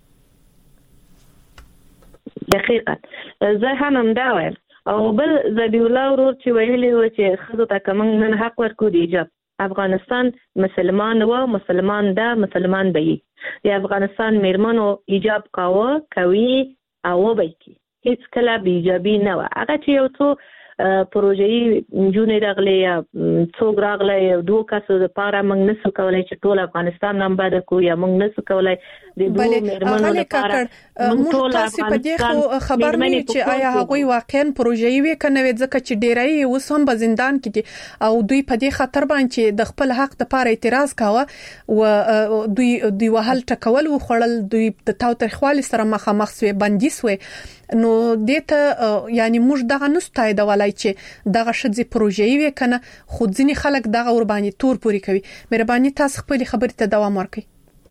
Speaker 5: دقیقاً زه هم دا وایم. او بل زبی الله ورور چې ویلي و چې خزو ته کوم نن حق ورکو دی ایجاب افغانستان مسلمان و مسلمان ده مسلمان به ی افغانستان میرمنو ایجاب کاوه کوي او به کی هیڅ کله بی ایجابي نه و. هغه چې یو څو پروژې جون راغلي یا څوک راغلي یو دوه کسو د پاره موږ نسو کولای چې ټول افغانستان نام باندې کو یا موږ نسو کولای د دوه میرمنو لپاره
Speaker 3: موږ تاسو په دې خو خبر نه چې آیا هغه واقعا پروژې وی کنه ځکه چې ډیرای اوس هم په زندان کې دي او دوی په دې خطر باندې د خپل حق لپاره اعتراض کاوه او دوی دوی وهل ټکول و خړل دوی د تاوتریخوالي سره مخامخ سوی بندیس وي. نو دته یعنی موږ دغه نستای د ولای چې دغه شذې پروژې وی کنه خو ځینې خلک دغه ور باندې تور پوری کوي. مهرباني تاسو خپل خبرې ته دوام ورکړئ.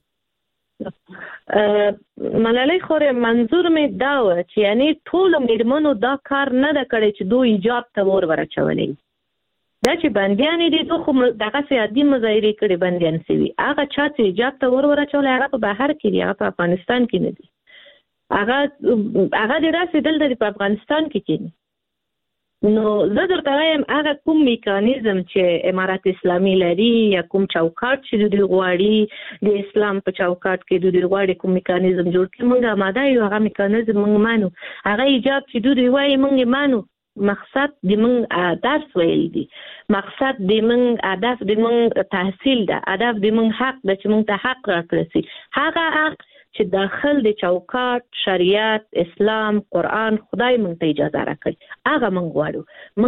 Speaker 5: ملالۍ خوره منظور می دا و چې یعنی ټول میرمنو دا کار نه د کړی چې دوی ایجاب ته ور ورچولې، دا چې بنديان دي دوی خو دغه سیادي مظاهره کړي بنديان سوي، هغه چا چې ایجاب ته ور ورچولې هغه په بهر کې دی، هغه په افغانستان کې نه دی، هغه هغه د راسي دلته په افغانستان کې کېږي. نو زه درته وایم هغه کوم میکانیزم چې امارات اسلامي لري یا کوم چوکاټ چې دوی غواړي د اسلام په چوکاټ کې دوی غواړي کوم میکانیزم جوړ کړي موږ آماده یو هغه میکانیزم موږ مانو. هغه ایجاب چې دوی وایي موږ مانو، مقصد د موږ درس ویل دي، مقصد د موږ هدف د موږ تحصیل ده، هدف د موږ حق ده چې موږ ته حق راکړي سي. هغه حق چې داخل د چوکاټ شریعت اسلام قران خدای مونږ ته اجازه راکړي هغه مونږ غواړو.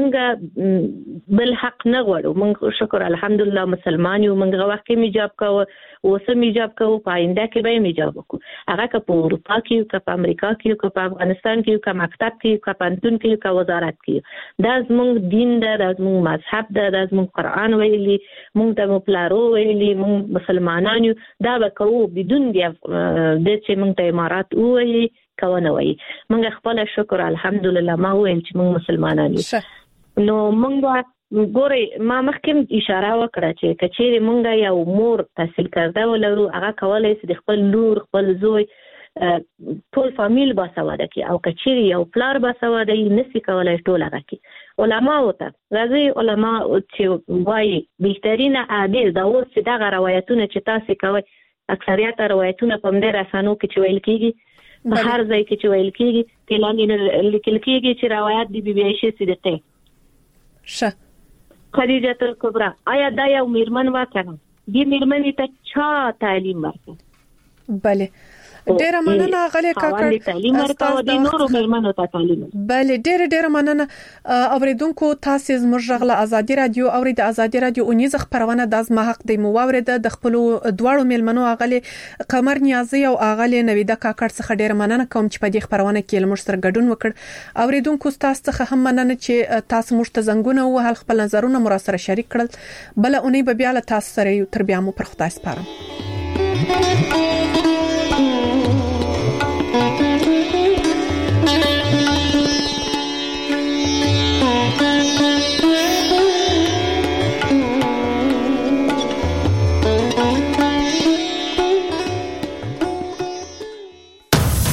Speaker 5: مونږ بل حق نه غواړو. مونږ شکر الحمدلله مسلمان یو، مونږ وخت کې ایجاب کوو اوس هم ایجاب کوو، پاینده کې به ایجاب وکړو. هغه که په اروپا کې که په امریکا کې که په افغانستان کې که مکتب کې که پانتون کې که وزارت کې، دا زمونږ دین ده، دا زمونږ مذهب ده، دا زمونږ قران ویلي، مونږ ته مو پلارو ویلي، مونږ مسلمانان یو، دا به کوو بدون دی د چې موږ ته امارات وایي کوونه وایي. موږ خپل شکر الحمدلله ما ویل چې موږ مسلمانان یو. نو موږ ګوري ما مخکې اشاره وکړه چې کچېره موږ یو مور تحصیل کرده ولرو هغه کولای شي د خپل لور خپل زوی ټول فامیل باسواده کی او کچېره یو پلار باسواده یې نسی کولای ټول هغه کی. علما وته راځي علما چې وایي بهترینه عادل دا اوس چې دغه روایتونه چې تاسو کوي اکثریت روایتونه په مدیر اسانو کې چې ویل کیږي په هر ځای کې چې ویل کیږي تلانګ لیکل کیږي چې روایت دی بی بی عائشہ صدیقه
Speaker 3: شه
Speaker 5: خدیجه الکبرى آیا دا یو میرمن واکنه دی میرمنې ته چا تعلیم ورکړ؟
Speaker 3: بله ډیره مننه غلې کاکړ
Speaker 10: تعلیم ورکوي د نورو مېرمنو ته تعلیم.
Speaker 3: بله ډیره ډیره مننه اوریدونکو. تاسو زموږ غږ ازادي رادیو او د ازادي رادیو اونیز خبرونه د ازما حق د موارد د خپل دواړو مېلمنو غلې قمر نیازي او غلې نویده کاکړ څخه ډیره مننه کوم چې په دې خبرونه کې لمر سره ګډون وکړ. اوریدونکو تاسو څخه هم مننه چې تاسو موږ ته زنګونه وهل خپل نظرونه مو سره شریک کړل. بل اونۍ به بیا له تاسو سره یو تر بیا مو پر خدای سپارم.